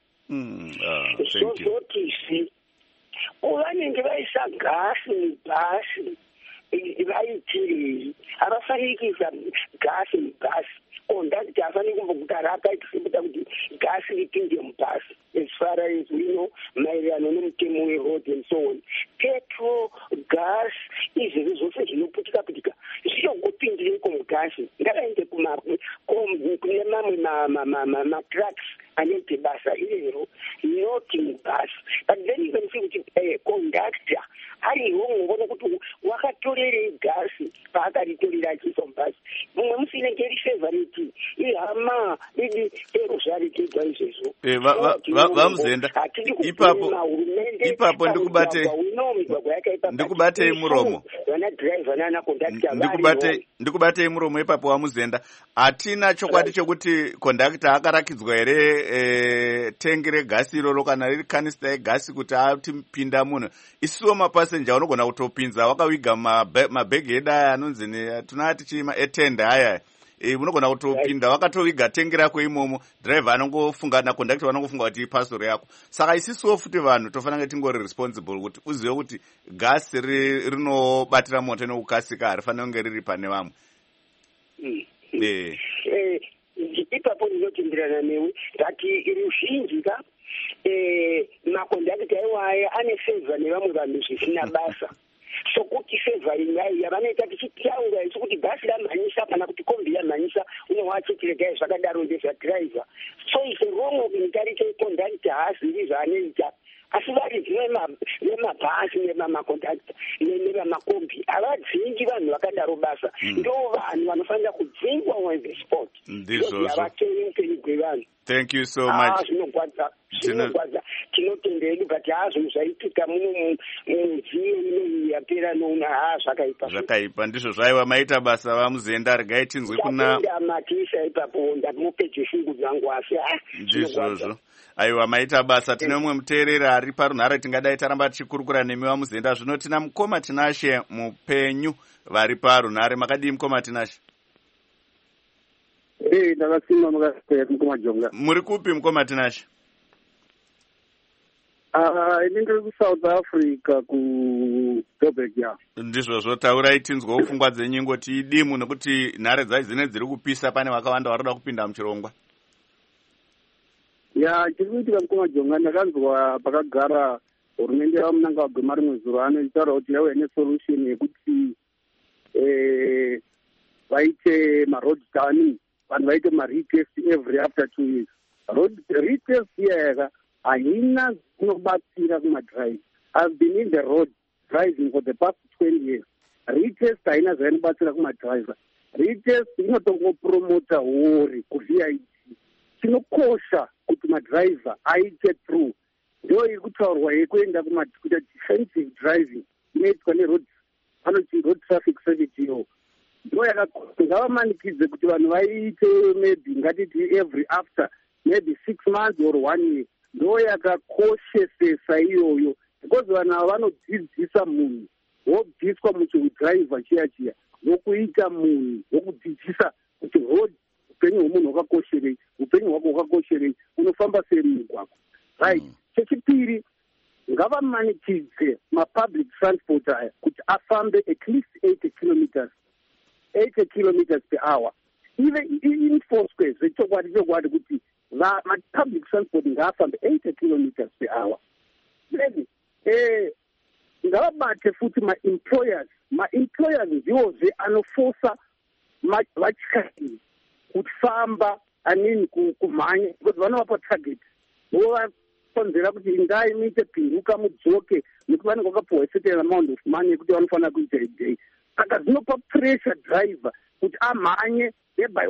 G: Zvozotisi vanenge vaisa gasi mubhasi vaitirei? Havafaniri kuisa gasi mubhasi. Kondakta hafaniri kumbogara akaitisimuta kuti gasi ripinde mubhasi as far as we know maererano nemutemo weroad and so on. Petrol, gas, izvezvo zvose zvinoputika putika zvinongopindireko mugasi. Ngavaende kune mamwe matrucks anoite basa irero, not mubhasi. But then you can see kuti kondakta ariwo ngoona kuti wakatorerei gasi paakaritorera achiisa mubhasi. Mumwe musinenge ri favorite ihama idi ero zvarekedzwa izvezvo.
A: VaMuzenda ipapo ipapo ndikubate ndikubatei muromo
G: vana driver nana kondakta
A: ndikubate ndikubatei muromo ipapo VaMuzenda. Hatina chokwadi chokuti kondakta akarakidzwa here e, tengi regasi iroro kana riri kanista yegasi kuti atipinda munhu. Isuwo mapasenja unogona kutopinza wakawiga mabhegi edu aya anonzi tunati chima etenda aya e, unogona kutopinda wakatowiga tengi rako imomo, driver anongofunga na kondakta vanongofunga kuti ipasoro yako. Saka isisuwo futi vanhu tofanira tingori responsible kuti uzive kuti gasi rinobatira moto nekukasika harifanira kunge riri pane vamwe.
G: Eh eh ipapo ndinotenderana newe ngati ruzhinji ka eh makondakta iwaya ane favor nevamwe vanhu zvisina basa. Sokuti favoring yayo yavanoita tichitaura isu kuti bhasi ramhanyisa kana kuti kombi yamhanyisa unowachitirega zvakadaro ndezvadhiraivha. So it's a wrong organization kondakta haazivi zvaanoita. Asi vari dzimwe nemabhasi nemakondakta nevamakombi havadzingi vanhu vakadaro basa. Ndo vanhu vanofanira kudzingwa on the spot.
A: Ndizvozvo
G: havatei upenyu hwevanhu.
A: Thank you so much.
G: Zvinogwadza zvinogwadza tinotenda hedu but hazvo zvaitika muno mudziyo ino yapera nouna ha zvakaipa
A: zvakaipa ndizvo zvaiva maita basa VaMuzenda. Regai tinzwe kuna
G: matisa ipapo ndamupeje shungu dzangu asi
A: ndizvozvo aiwa maita basa. Tine umwe muteereri ari parunhare tingadai taramba tichikurukura nemi VaMuzenda. Zvino tina mukoma Tinashe mupenyu vari parunhare. Makadii mukoma Tinashe?
E: Eh, ndakasima makasiteya mukoma Jonga.
A: Muri kupi mukoma Tinashe?
E: Ah, ini ndiri kuSouth Africa kuJoburg ya.
A: Ndizvozvo taurai tinzwe pfungwa dzenyu ngoti idimu nekuti nhare dzai dzine dziri kupisa pane vakawanda varikuda kupinda muchirongwa.
E: Ya, chiri kuitika mukoma Jonga ndakanzwa pakagara hurumende yaMunangagwa rimwe zuva anotaura kuti yauya nesolution yekuti eh vaite ma-road scanning, vanhu vaite ma-retest every after two years. Road retest iyaka haina zvinobatsira kumadrive. I've been in the road driving for the past twenty years. Retest haina zvainobatsira kumadriver. Retest inotongopromota hori ku-V I T. Chinokosha kuti madriver aite through. Ndo iri kutaurwa yekuenda kuita defensive driving inoitwa neroad anoti road traffic service yo. Ndo yakakosha ngavamanikidze kuti vanhu vaite maybe ngatiti every after maybe six months or one year. Ndo yakakoshesesa iyoyo because vanhu ava vanodzidzisa munhu wobviswa muchidriver chiya chiya vokuita munhu vokudzidzisa kuti road upenyu hwemunhu hwakakosherei, upenyu hwako hwakakosherei, unofamba sei mumugwagwa. Right. Mm. Chechipiri, ngavamanikidze mapublic transport aya kuti afambe at least eighty kilometers eighty kilometers per hour. Even in Foursquare zvechokwadi chokwadi kuti mapublic transport ngaafambe eighty kilometers per hour. Then eh ngavabate futhi ma-employers ma-employers ndivozve anofosa vatyairi kufamba anini kumhanya because vanovapa target vovakonzera kuti indai muite pinduka mudzoke nekuti vanenge vakapiwa certain amount of money yekuti vanofanira kuita idei. Saka zvinopa pressure driver kuti amhanye thereby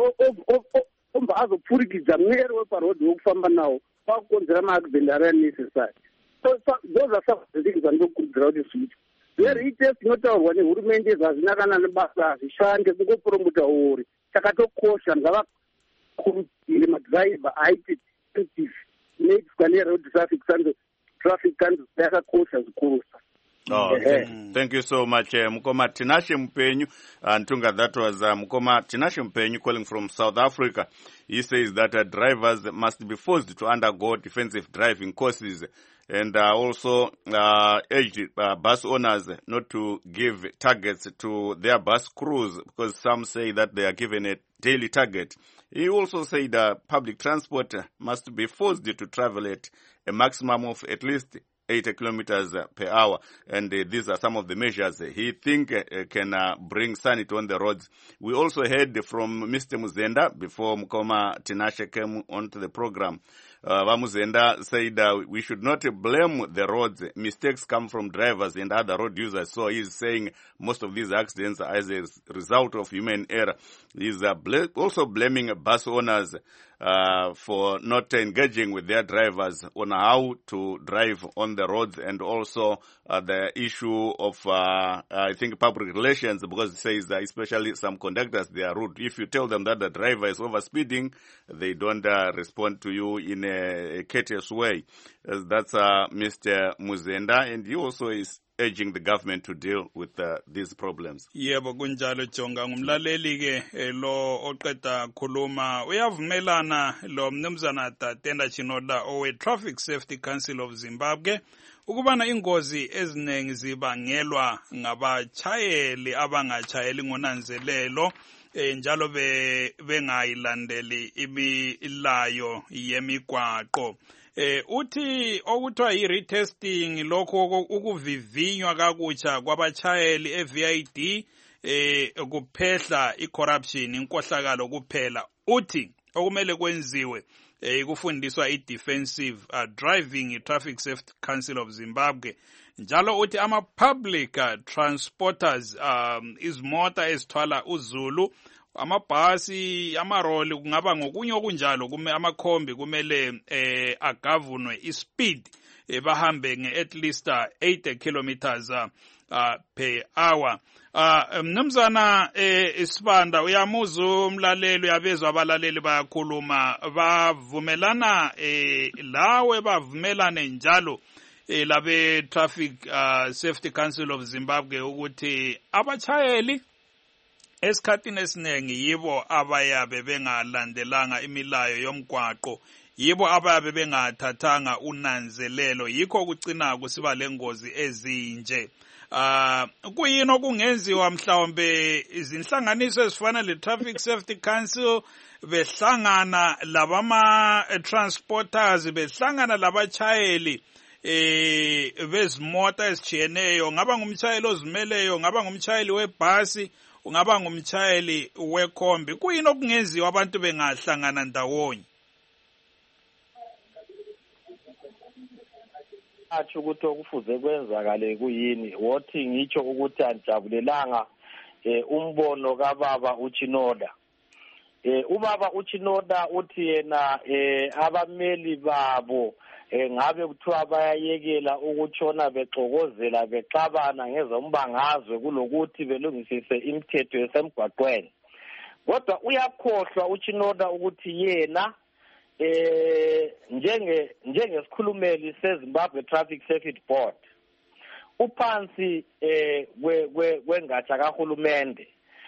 E: obva azopfurikidza mwero weparodhi wokufamba nawo kwakukonzera maaccident ari unnecessary. So those are some of the things vandinokurudzira kuti zviitwe. Retest inotaurwa nehurumende zvazvina kana nebasa hazvishande kungopromota hori. Chakatokosha ngavakurudzire madriver aite active inoitwa neroad traffic traffic council yakakosha zvikurusa.
A: Oh, thank, thank you so much, uh, Mukoma Tinashe Mpenyu. And Tunga, that was uh, Mukoma Tinashe Mpenyu calling from South Africa. He says that uh, drivers must be forced to undergo defensive driving courses and uh, also uh, urged uh, bus owners not to give targets to their bus crews because some say that they are given a daily target. He also said that uh, public transport must be forced to travel at a maximum of at least eighty kilometers per hour, and uh, these are some of the measures he think uh, can uh, bring sanity on the roads. We also heard from Mister Muzenda before Mukoma Tinashe came onto the program. Uh, Muzenda said uh, we should not blame the roads. Mistakes come from drivers and other road users. So he's saying most of these accidents are as a result of human error. He's uh, bl- also blaming bus owners uh, for not engaging with their drivers on how to drive on the roads, and also uh, the issue of, uh, I think, public relations, because it says that especially some conductors, they are rude. If you tell them that the driver is overspeeding, they don't uh, respond to you in a, a courteous way. Uh, that's uh, Mister Muzenda, and he also is urging the government to deal with uh, these problems.
B: Yebo kunjalo Jonga, ngumlaleli ke lo oqeda khuluma uyavumelana lo mnumzana Tatenda Chinoda owe Traffic Safety Council of Zimbabwe ukubana ingozi eziningi zibangelwa ngabachayeli abangachayeli ngonanzelelo njalo be bengayilandeli imilayo yemigwaqo. Eh uthi okuthiwa yi-retesting lokho ukuvivinywa kakutsha kwabachayeli e-V I D eh kuphehla i-corruption inkohlakalo kuphela. Uthi okumele kwenziwe eh kufundiswa i-defensive uh, driving i-Traffic Safety Council of Zimbabwe. Njalo uthi ama-public uh, transporters um, izimota ezithwala uZulu amabhasi amaroli kungaba ngokunye okunjalo kume amakhombi kumele eh agavunwe ispeed eh, bahambe nge at least uh, eighty kilometers uh, uh, per hour. Uh, mnumzana eh, Isibanda uyamuza umlaleli uyabezwa abalaleli bayakhuluma bavumelana eh, lawe bavumelane njalo eh, labe Traffic uh, Safety Council of Zimbabwe ukuthi abachayeli esikhathini esiningi yibo abayabe bengalandelanga imilayo yomgwaqo, yibo abayabe bengathathanga unanzelelo, yikho ukucina kusiba lengozi ezinje. Ah uh, kuyini okungenziwa mhlawumbe izinhlanganiso ezifana le Traffic Safety Council behlangana labama transporters behlangana labachayeli eh bezimota ezijiyeneyo, ngaba ngumchayeli ozimeleyo, ngaba ngumchayeli webhasi ungaba ngumtshayeli wekhombi, kuyini okungenziwa abantu bengahlangana ndawonye?
C: Athi ukuthi okufuze kwenzakale kuyini, wothi ngitsho ukuthi anjabulelanga eh umbono kababa uChinoda. Eh ubaba uChinoda uthi yena eh abameli babo eh ngabe kuthiwa bayayekela ukutshona bexokozela bexabana ngezombangazwe kulokuthi belungisise imithetho yasemgwaqweni. Kodwa uyakhohlwa uChinoda ukuthi yena eh njenge njengesikhulumeli seZimbabwe Traffic Safety Board uphansi eh kwengatsha kahulumende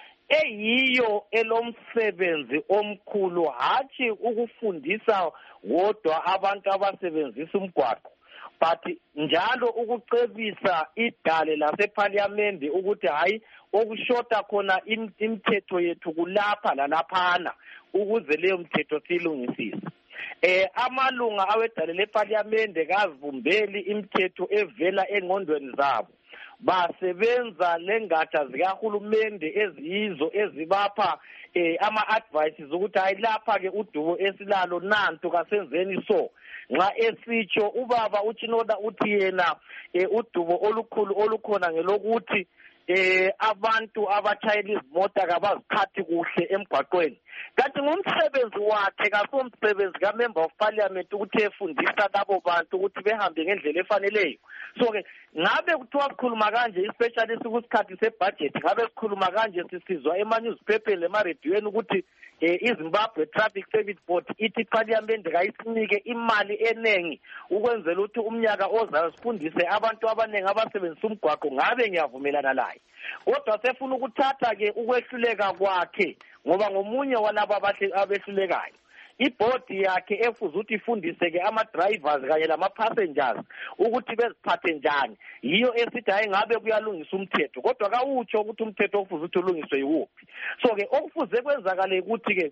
C: eyiyo elomsebenzi omkhulu hathi ukufundisa wodwa abantu abasebenzisa umgwaqo but njalo ukucebisa idale laseParliament ukuthi hayi okushota khona imithetho yethu kulapha lalaphana ukuze leyo mthetho silungisise. Eh amalunga awedale leParliament kazibumbeli imithetho evela engqondweni zabo, basebenza lengatsha zikahulumende eziyizo ezibapha eh ama advices ukuthi hayi lapha ke udubo esilalo nanto kasenzeni so. Nxa esitsho ubaba uChinoda uthi yena eh udubo olukhulu olukhona ngelokuthi eh abantu abatshayela izimota kabaziphathi kuhle emgwaqweni. Kanti ngumsebenzi wakhe kasomsebenzi ka member of parliament ukuthi efundisa labo bantu ukuthi behambe ngendlela efaneleyo. So ke ngabe kuthiwa sikhuluma kanje especially kusikhathi sebudget, ngabe sikhuluma kanje sisizwa ema newspaper lema radioweni ukuthi eh iZimbabwe Traffic Safety Board ithi parliament kayisinike imali enengi ukwenzela ukuthi umnyaka ozayo sifundise abantu abanengi abasebenzisa umgwaqo, ngabe ngiyavumelana laye. Kodwa sefuna ukuthatha ke ukwehluleka kwakhe ngoba ngomunye walabo abehlulekayo. Ibhodi yakhe efuze ukuthi ifundise ke ama drivers kanye lama passengers ukuthi beziphathe njani, yiyo esithi hayi ngabe kuyalungisa umthetho, kodwa kawutsho ukuthi umthetho ofuze ukuthi ulungiswe yiwuphi. So ke okufuze kwenzakale ukuthi ke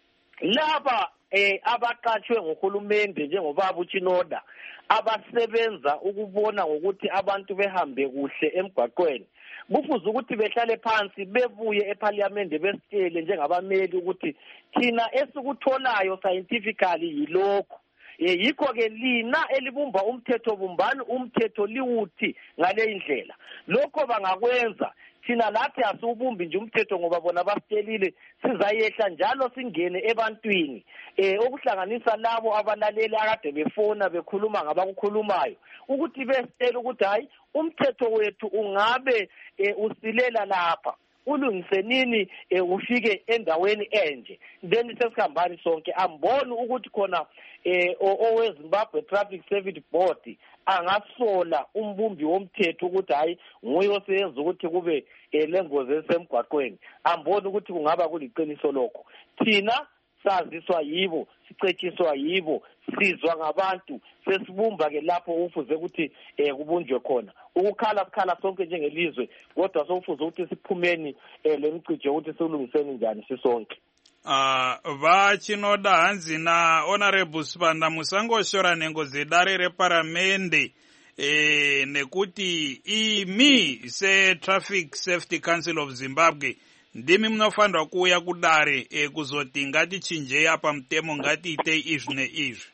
C: laba eh abaqatshwe ngohulumende njengobaba uChinoda abasebenza ukubona ngokuthi abantu behambe kuhle emgwaqweni, kufuze ukuthi behlale phansi bebuye eParliament besitshele njengabameli ukuthi thina esikutholayo scientifically yilokho. Yikho ke lina elibumba umthetho bumbani umthetho liwuthi ngale indlela. Lokho bangakwenza thina lathi asubumbi nje umthetho ngoba bona basitshelile sizayehla njalo singene ebantwini eh okuhlanganisa labo abalaleli akade befona bekhuluma ngabakukhulumayo ukuthi besitshela ukuthi hayi umthetho wethu ungabe usilela lapha ulungise nini ufike endaweni enje, then sesikhambani sonke. Amboni ukuthi khona eh oweZimbabwe Traffic Safety Board angasola umbumbi womthetho ukuthi hayi nguye oseyenza ukuthi kube lengozi esemgwaqweni. Amboni ukuthi kungaba kuliqiniso lokho. Thina saziswa yibo, sicetshiswa yibo, sizwa ngabantu, sesibumba ke lapho ufuze ukuthi eh kubunjwe khona. Ukukhala sikhala sonke njengelizwe, kodwa sofuze ukuthi siphumeni eh lemicijo ukuthi silungiseni njani sisonke.
B: Ah va Chinoda hanzi na Honorable Sibanda musangoshora nengozi dare reparamende eh nekuti imi se Traffic Safety Council of Zimbabwe ndimi munofanirwa kuuya kudare eh kuzoti ngatichinje apa mutemo ngatiite izvi neizvi.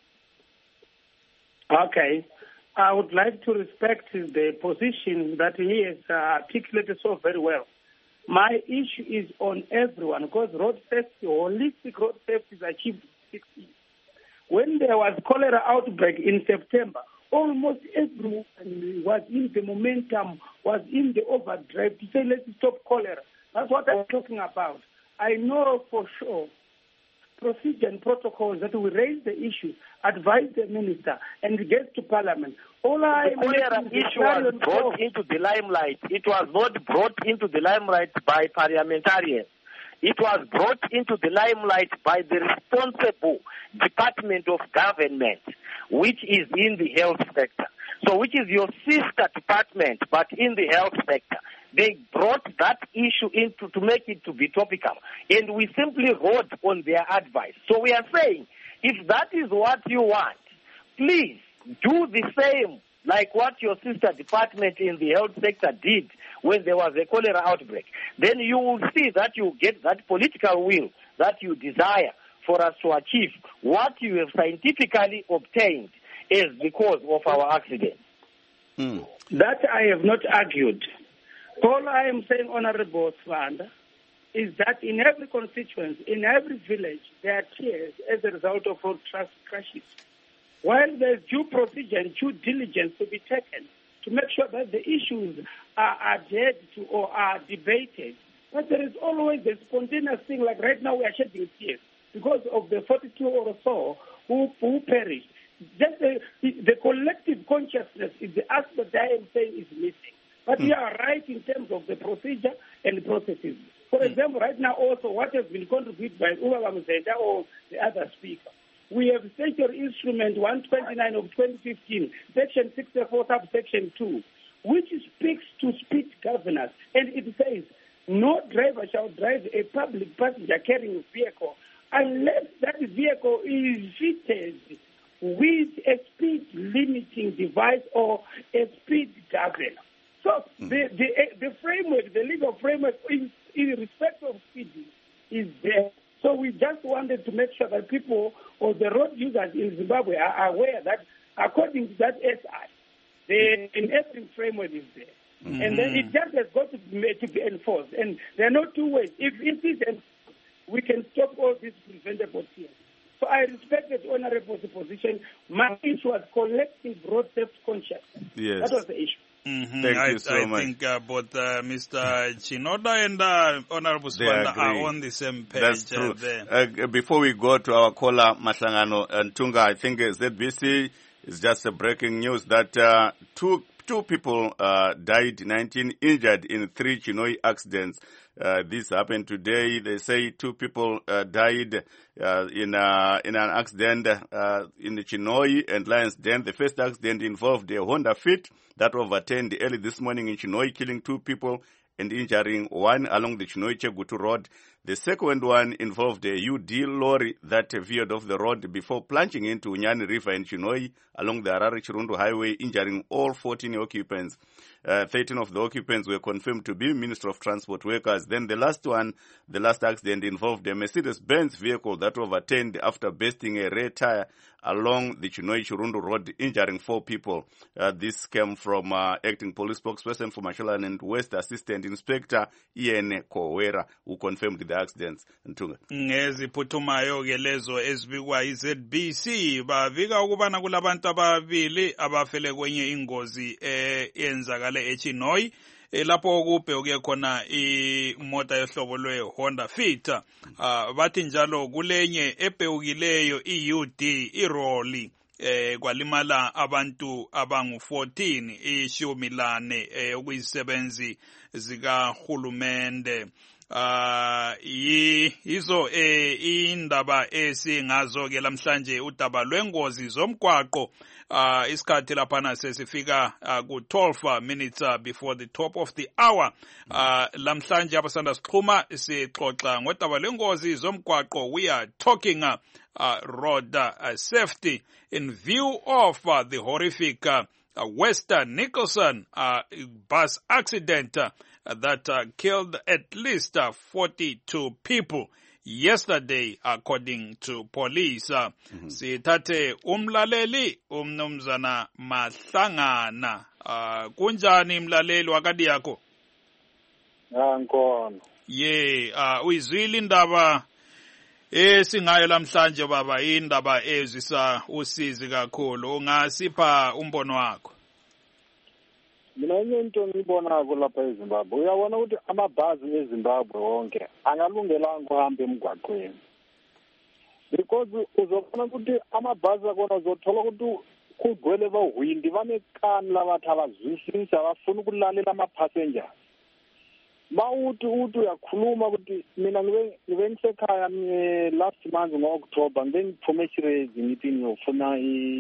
F: Okay, I would like to respect the position that he has uh, articulated so very well. My issue is on everyone because road safety, holistic road safety is achieved in six years. When there was cholera outbreak in September, almost everyone was in the momentum, was in the overdrive to say let's stop cholera. That's what I'm talking about. I know for sure procedure and protocols that will raise the issue, advise the minister, and get to Parliament. All I
C: the cholera issue was brought into the limelight. It was not brought into the limelight by parliamentarians. It was brought into the limelight by the responsible department of government, which is in the health sector. So which is your sister department, but in the health sector. They brought that issue into to make it to be topical, and we simply wrote on their advice. So we are saying, if that is what you want, please do the same
H: like what your sister department in the health sector did when there was a cholera outbreak, then you will see that you get that political will that you desire for us to achieve what you have scientifically obtained is because of our accident.
A: Hmm.
F: That I have not argued. All I am saying, Honorable Swanda, is that in every constituency, in every village, there are tears as a result of road crashes. While there's due procedure and due diligence to be taken to make sure that the issues are adhered to or are debated, but there is always a spontaneous thing, like right now we are shedding tears because of the forty-two or so who, who perished. Just the, the collective consciousness is the aspect that I am saying is missing. But mm. we are right in terms of the procedure and the processes. For mm. example, right now also what has been contributed by Ubaba Mzenda or the other speaker, we have statutory instrument one twenty-nine of twenty fifteen, section sixty-four, subsection two, which speaks to speed governance. And it says, no driver shall drive a public passenger carrying vehicle unless that vehicle is fitted with a speed limiting device or a speed governor. So mm. the, the the framework, the legal framework in, in respect of speeding is there. So we just wanted to make sure that people or the road users in Zimbabwe are aware that according to that S I, the enabling framework is there. Mm-hmm. And then it just has got to be, to be enforced. And there are no two ways. If it is enforced, we can stop all these preventable tears. So I respected Honorable's position. My issue was collective road safety consciousness.
A: Yes.
F: That was the issue.
B: Mm-hmm.
A: Thank
B: I,
A: you so
B: I
A: much.
B: think uh, both uh, Mister Chinoda and uh, Honorable Swanda are on the same page.
A: That's true.
B: Uh, there.
A: Uh, before we go to our caller, Mahlangano and Tunga, I think uh, Z B C is just a breaking news that uh, two two people uh, died, nineteen injured in three Chinoi accidents. Uh, this happened today. They say two people uh, died uh, in uh, in an accident uh, in Chinoi and Lions Den. The first accident involved a Honda Fit that overturned early this morning in Chinoi, killing two people and injuring one along the Chinoi-Chegutu road. The second one involved a U D lorry that veered off the road before plunging into Unyani River in Chinoi along the Harare-Chirundu highway, injuring all fourteen occupants. Uh, thirteen of the occupants were confirmed to be Ministry of Transport workers. Then the last one, the last accident involved a Mercedes-Benz vehicle that overturned after bursting a rear tire along the Chinoi-Chirundu road, injuring four people. Uh, this came from uh, acting police spokesperson for Mashonaland and West Assistant Inspector Ian Kowera, who confirmed the accidents. Ntunga.
B: Ngeziphuthumayo ke lezo ezibikwa i-Z B C bavika ukubana kulabantu ababili abafele kwenye ingozi eyenzakale eChinoi lapho kubhekuke khona imota yohlobo lwe-Honda Fit. Uh, bathi njalo kulenye ebhekukileyo i-U D iroli eh kwalimala abantu abangu fourteen ishumi lane okuyisebenzi zikahulumende. Uh, yizo eh, indaba esingazo ke lamhlanje udaba lwengozi zomgwaqo uh, isikhathi laphana sesifika uh, ku twelve minutes uh, before the top of the hour. Uh, lamhlanje abasanda sikhuma sixoxa ngodaba lwengozi zomgwaqo. We are talking uh, uh, road uh, safety in view of uh, the horrific uh, uh, Western Nicholson uh, bus accident uh, that uh, killed at least uh, forty-two people yesterday, according to police. Uh, mm-hmm. Sithathe umlaleli umnumzana Mahlangana. Uh, kunjani mlaleli wakadi yako?
I: Ngikona.
B: Ye, uh, uyizwile indaba esingayo lamhlanje baba, indaba ezisa usizi kakhulu. Ungasipha umbono wakho?
I: Mina into ngibonako lapha eZimbabwe, uyabona ukuthi amabhasi eZimbabwe wonke angalungelanga ukuhamba emgwaqweni, because uzobona ukuthi amabhasi akona uzothola ukuthi kugcwele bawindi banekani labathi abazwisisa abafuna ukulalela ama-passengers. Mawuthi uthi uyakhuluma ukuthi mina ngibe ngisekhaya last month ngo-October ngibe ngiphume eShirezi ngithi ngiyofuna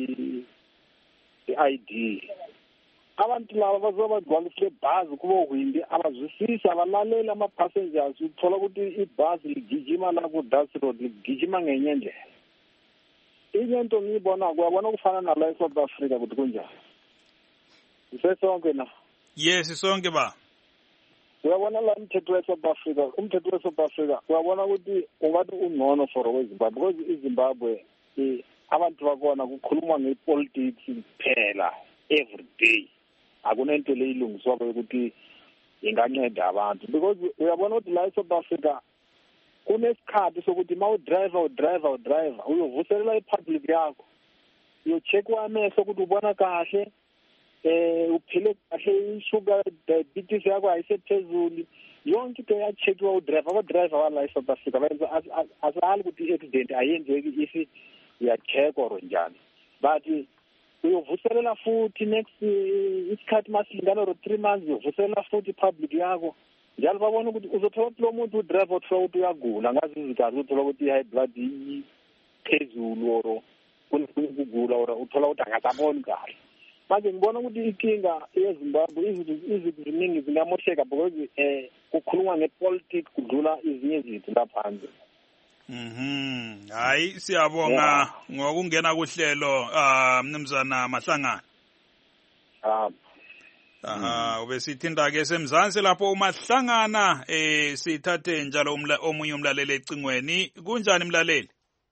I: i-I D. Abantu laba bazobagcwalisa ibhasi kubo windi abazwisisa abalalela ama-passengers, uthola ukuthi ibhasi ligijima la ku-Dust Road ligijima ngenye ndlela. Into ngiyibona kuyabona kufana nala eSouth Africa ukuthi kunjani. Sesonke na.
B: Yes, sonke ba.
I: Uyabona la umthetho we-South Africa, umthetho we-South Africa, uyabona ukuthi ungathi ungcono for weZimbabwe because iZimbabwe abantu bakona kukhuluma ngepolitics kuphela every day. Akunento leyilungiswa ukuthi inganceda abantu because uyabona ukuthi la eSouth Africa kunesikhathi sokuthi ma udriver udriver udriver uyovuselela ipublic yakho uyocheck amehlo ukuthi ubona kahle eh uphile kahle isugar diabetes yakho ayisephezulu yonke into yacheckwa udriver abadriver wala eSouth Africa benza asali ukuthi accident ayenzeki if uyacheck or njani but uyovuselela futhi next isikhathi masilingana or three months uyovuselela futhi public yakho njalo babona ukuthi uzothola lo muntu udriver uthola ukuthi uyagula ngazi izikazi uthola ukuthi high blood phezulu or kunokugula or uthola ukuthi akasaboni kahle manje ngibona ukuthi inkinga yeZimbabwe izinto ziningi zingamosheka because eh kukhuluma ngepolitics kudlula izinye izinto lapha nje.
B: Mhm. Hayi siyabonga ngokungena kuhlelo ah mnumzana Mahlangana.
I: Ah.
B: Aha, ubesithinda ke semzansi lapho uMahlangana eh sithathe njalo omunye umlaleli ecingweni. Kunjani mlaleli?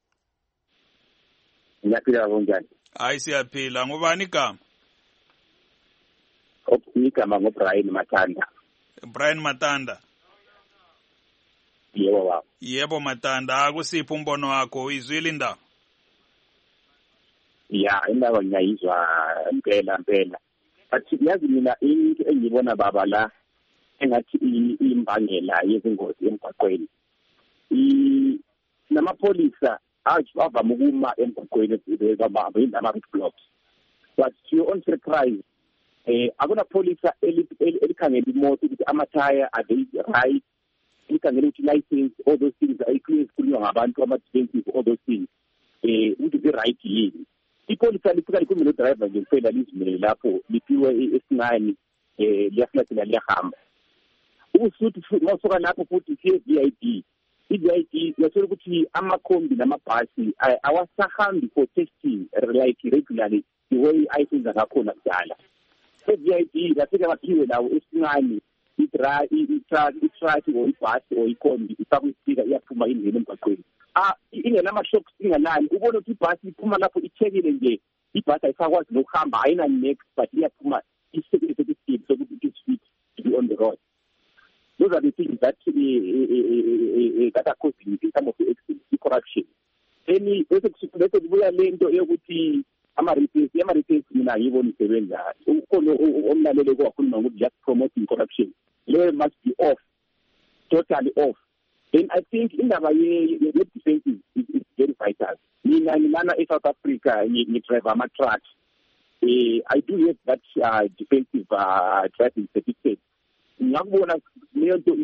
J: Ngiyaphila kunjani?
B: Hayi siyaphila. Ngubani igama?
J: Igama ngoBrian Matanda.
B: Brian Matanda.
J: Yebo baba.
B: Yebo Matanda, akusiphi umbono wakho izwile indaba?
J: Ya, indaba ngiyayizwa impela impela. But yazi mina into engibona baba la engathi imbangela yezingozi emgwaqweni. I namapolisa avama ukuma emgwaqweni bezababa indaba roadblocks. But to your own surprise, eh akuna polisa elikhangela imoto ukuthi amathaya are they right, elikhangela ukuthi license, all those things are clear kuliwa ngabantu ama-defensive, all those things eh ukuthi be right yini. Ipolisa lifika likhuluma no-driver nje kuphela lizimele lapho liphiwe esincane eh liyaflathela liyahamba. Ubusuthi mawusuka lapho futhi siye V I P. I-V I P yathola ukuthi amakhombi namabhasi awasahambi for testing like regularly the way ayisenza ngakhona kudala. I-V I P lafika baphiwe lawo esincane i-truck i-truck or ibhasi or ikhombi ifakwe isika iyaphuma indlela emgwaqweni. Ah ingenama-shocks inganani ubona ukuthi ibhasi iphuma lapho ichekile nje ibhasi ayisakwazi nokuhamba ayina next but iyaphuma isekele sekusiphi sokuthi it is fit to be on the road. Those are the things that uh, that are causing some of the accidents, the corruption. Any bese kubuya lento yokuthi ama-repaints ama-repaints mina yibona isebenza ukhona omlalelo kwakhuluma ukuthi just promoting corruption. They must be off, totally off. And I think indaba ye-defense is, is, is very vital. Mina ngilana e-South Africa ngi-drive ama-truck. Uh, I do have that uh, defensive uh, driving certificate. Ngakubona leyo nto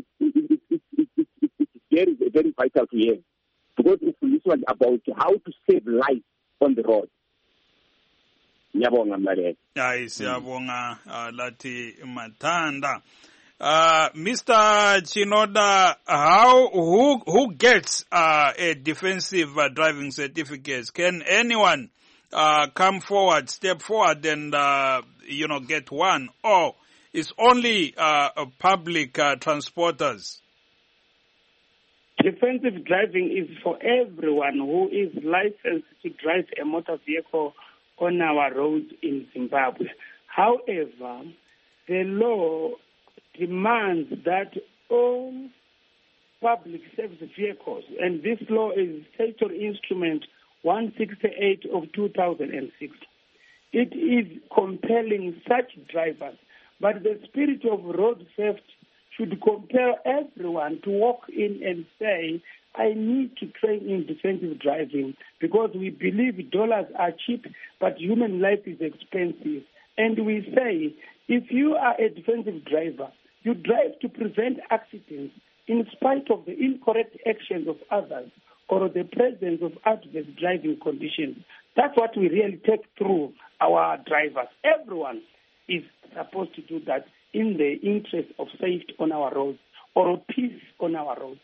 J: it's very very vital to hear because it's this one about how to save life on the road. Ngiyabonga mlaleli.
B: Hayi siyabonga lathi Matanda. Uh, Mister Chinoda, how who who gets uh, a defensive uh, driving certificate? Can anyone uh, come forward, step forward, and uh, you know get one, or it's only uh, public uh, transporters?
F: Defensive driving is for everyone who is licensed to drive a motor vehicle on our roads in Zimbabwe. However, the law demands that all public service vehicles, and this law is Statutory Instrument one sixty-eight of two thousand six, it is compelling such drivers, but the spirit of road safety should compel everyone to walk in and say, I need to train in defensive driving because we believe dollars are cheap, but human life is expensive. And we say, if you are a defensive driver, you drive to prevent accidents in spite of the incorrect actions of others or the presence of adverse driving conditions. That's what we really take through our drivers. Everyone is supposed to do that in the interest of safety on our roads or peace on our roads.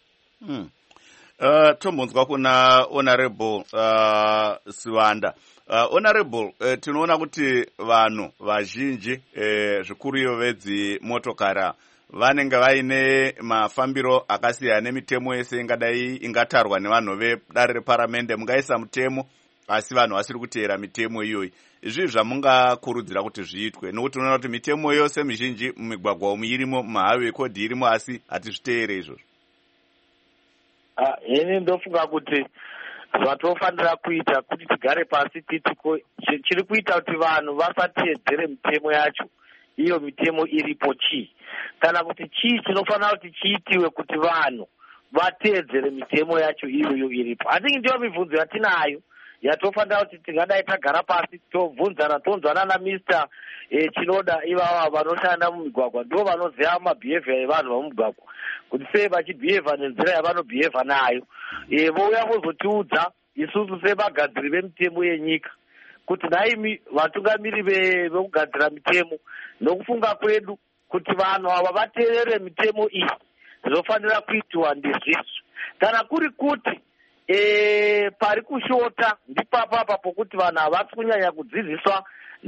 A: Hmm. Uh, Tombonzwa kuna Honorable uh, Siwanda. Uh, honorable, uh, tinoona kuti vanhu vazhinji uh, zvikuru iyo vedzi motokara vanenge vaine mafambiro akasiyana nemitemo yese ingadai ingatarwa nevanhu vedare reparamende. Mungaisa mutemo asi vanhu vasiri kuteera mitemo iyoyi. Izvi zvamungakurudzira kuti zviitwe, nokuti unoona kuti mitemo yose mizhinji mumigwagwa umu irimo, muhighway code irimo, asi hatizviteere izvozvo.
H: Ah, ini ndofunga kuti zvatofanira kuita kuti tigare pasi titiko chiri kuita kuti vanhu vasateedzere mitemo yacho, iyo mitemo iripo chii, kana kuti chii chinofanira kuti chiitiwe kuti vanhu vateedzere mitemo yacho iyoyo iripo. I think ndiyo mibvunzo yatinayo yatofanira kuti tingadai tagara pasi tobvunzana tonzwana na Mister eh, Chinoda ivava vanoshanda mumigwagwa ndo vanoziva mabehavior evanhu vamumigwagwa kuti sei vachibehave nenzira yavanobehave nayo. Eh, vouya vozotiudza isusu sevagadziri vemitemo yenyika kuti naimi vatungamiri vekugadzira mitemo nokufunga kwedu kuti vanhu ava vateerere mitemo iyi zvofanira kuitiwa ndizvizvi. Kana kuri kuti E, pari kushota ndipapapa pokuti vanhu havasi kunyanya kudzidziswa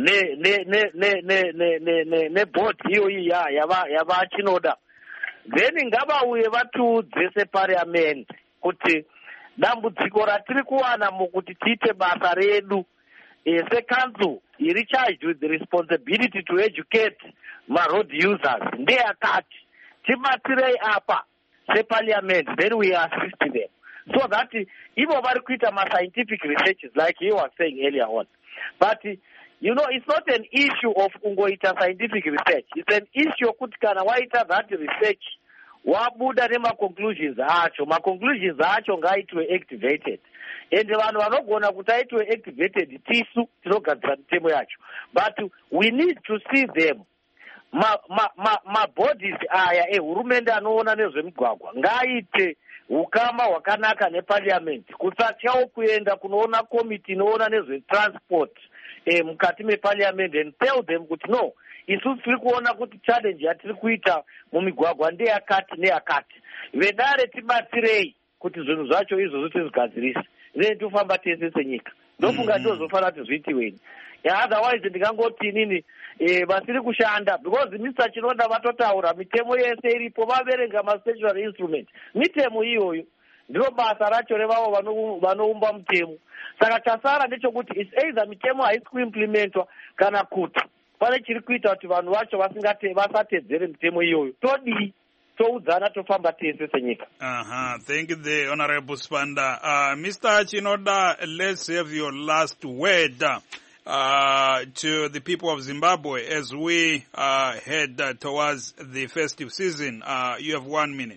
H: nebhodhi iyoyi yavachinoda, then ngavauye vatiudze separiamendi kuti dambudziko ratiri kuwana mukuti tiite basa redu e, secouncil iri charged with the responsibility to educate maroad users ndeyakati tibatsirei apa separiamendi, then we assist them. So that ivo vari kuita ma-scientific researches like he was saying earlier on. But, you know, it's not an issue of kungoita scientific research. It's an issue kuti kana waita that research, wabuda nema-conclusions acho. Ma-conclusions acho ngaitwe activated. And vanhu vanogona kuti aitwe activated tisu tinogadzira mitemo yacho. But we need to see them. Ma-bodies ma, ma aya ehurumende anoona nezvemigwagwa ngaite ukama hwakanaka nepariamendi, kusatyawo kuenda kunoona komiti inoona nezvetransport eh, mukati mepariamendi and tell them kuti no, isusu tiri kuona kuti challenge yatiri kuita mumigwagwa ndeyakati neyakati, vedare tibatsirei kuti zvinhu zvacho izvozvo tizvigadzirise, then tofamba tese senyika. Ndofunga ndiwo zofanira kuti zviitiweni. Yeah, otherwise ndingangoti inini eh, vasiri kushanda because Mister Chinoda vatotaura mitemo yese iripo, vaverenga ma-statutory instrument. Mitemo iyoyo ndiro basa racho revavo vanoumba mitemo. Saka chasara ndechekuti is either mitemo haisi kuimplementwa kana kuti pane chiri kuita kuti vanhu vacho vasatedzere mitemo iyoyo. Todii toudzana tofamba tese senyika.
B: Uh-huh. Thank you, the Honorable Spanda. Uh, Mister Chinoda, let's have your last word uh, to the people of Zimbabwe as we uh, head uh, towards the festive season. Uh, you have one minute.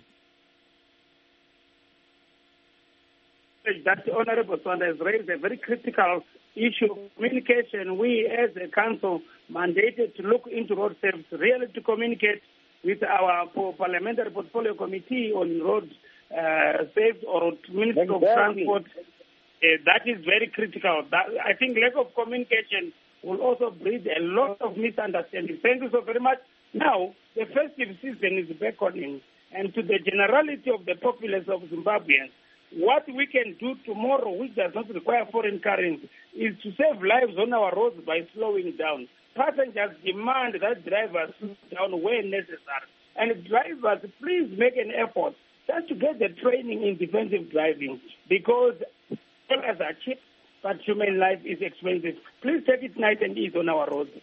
F: That the Honorable Spanda has raised a very critical issue of communication. We as a council mandated to look into road safety, really to communicate with our parliamentary portfolio committee on road uh, safety or Ministry exactly. of Transport. Uh, that is very critical. That, I think lack of communication will also breed a lot of misunderstanding. Thank you so very much. Now, the festive season is beckoning, and to the generality of the populace of Zimbabweans, what we can do tomorrow, which does not require foreign currency, is to save lives on our roads by slowing down. Passengers demand that drivers slow down where necessary. And drivers, please make an effort just to get the training in defensive driving, because dollars are cheap, but human life is expensive. Please take it nice and easy on our roads.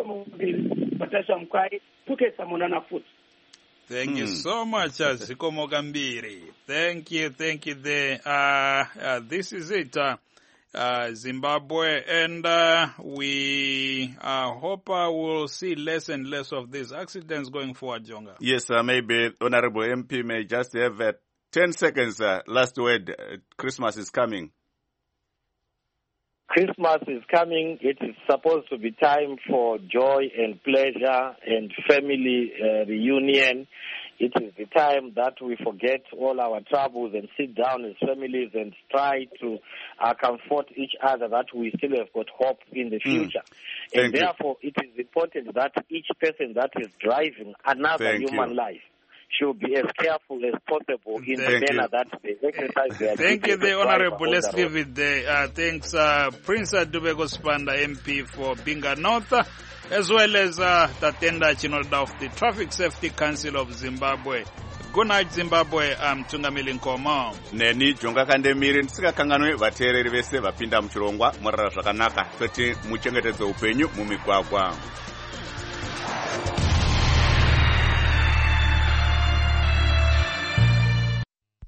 B: Thank you so much, Zikomo Gambiri. Thank you, thank you. The, uh, uh, this is it, uh, uh, Zimbabwe, and uh, we uh, hope uh, we'll see less and less of these accidents going forward, Jonga.
A: Yes, uh, maybe Honorable M P may just have uh, ten seconds, uh, last word. Uh, Christmas is coming.
H: Christmas is coming. It is supposed to be time for joy and pleasure and family uh, reunion. It is the time that we forget all our troubles and sit down as families and try to uh, comfort each other that we still have got hope in the future. Mm. And therefore, you. It is important that each person that is driving another Thank human you. life should be as careful as possible in
B: Thank
H: the manner
B: you.
H: that they exercise their
B: Thank
H: duty
B: you,
H: as
B: the
H: a driver
B: Honorable.
H: on
B: Let's
H: the
B: leave
H: road.
B: it there. Uh, thanks, uh, Prince Adubeko Spanda, M P for Binga North, uh, as well as uh, Tatenda Chinoda of the Traffic Safety Council of Zimbabwe. Good night, Zimbabwe. I'm Tungamili Nkomo.
A: Neni Jonga Kandemiri Nsikakanganwe vateereri vese vapinda muchirongwa murara zvakanaka toti muchengetedze upenyu mumigwagwa.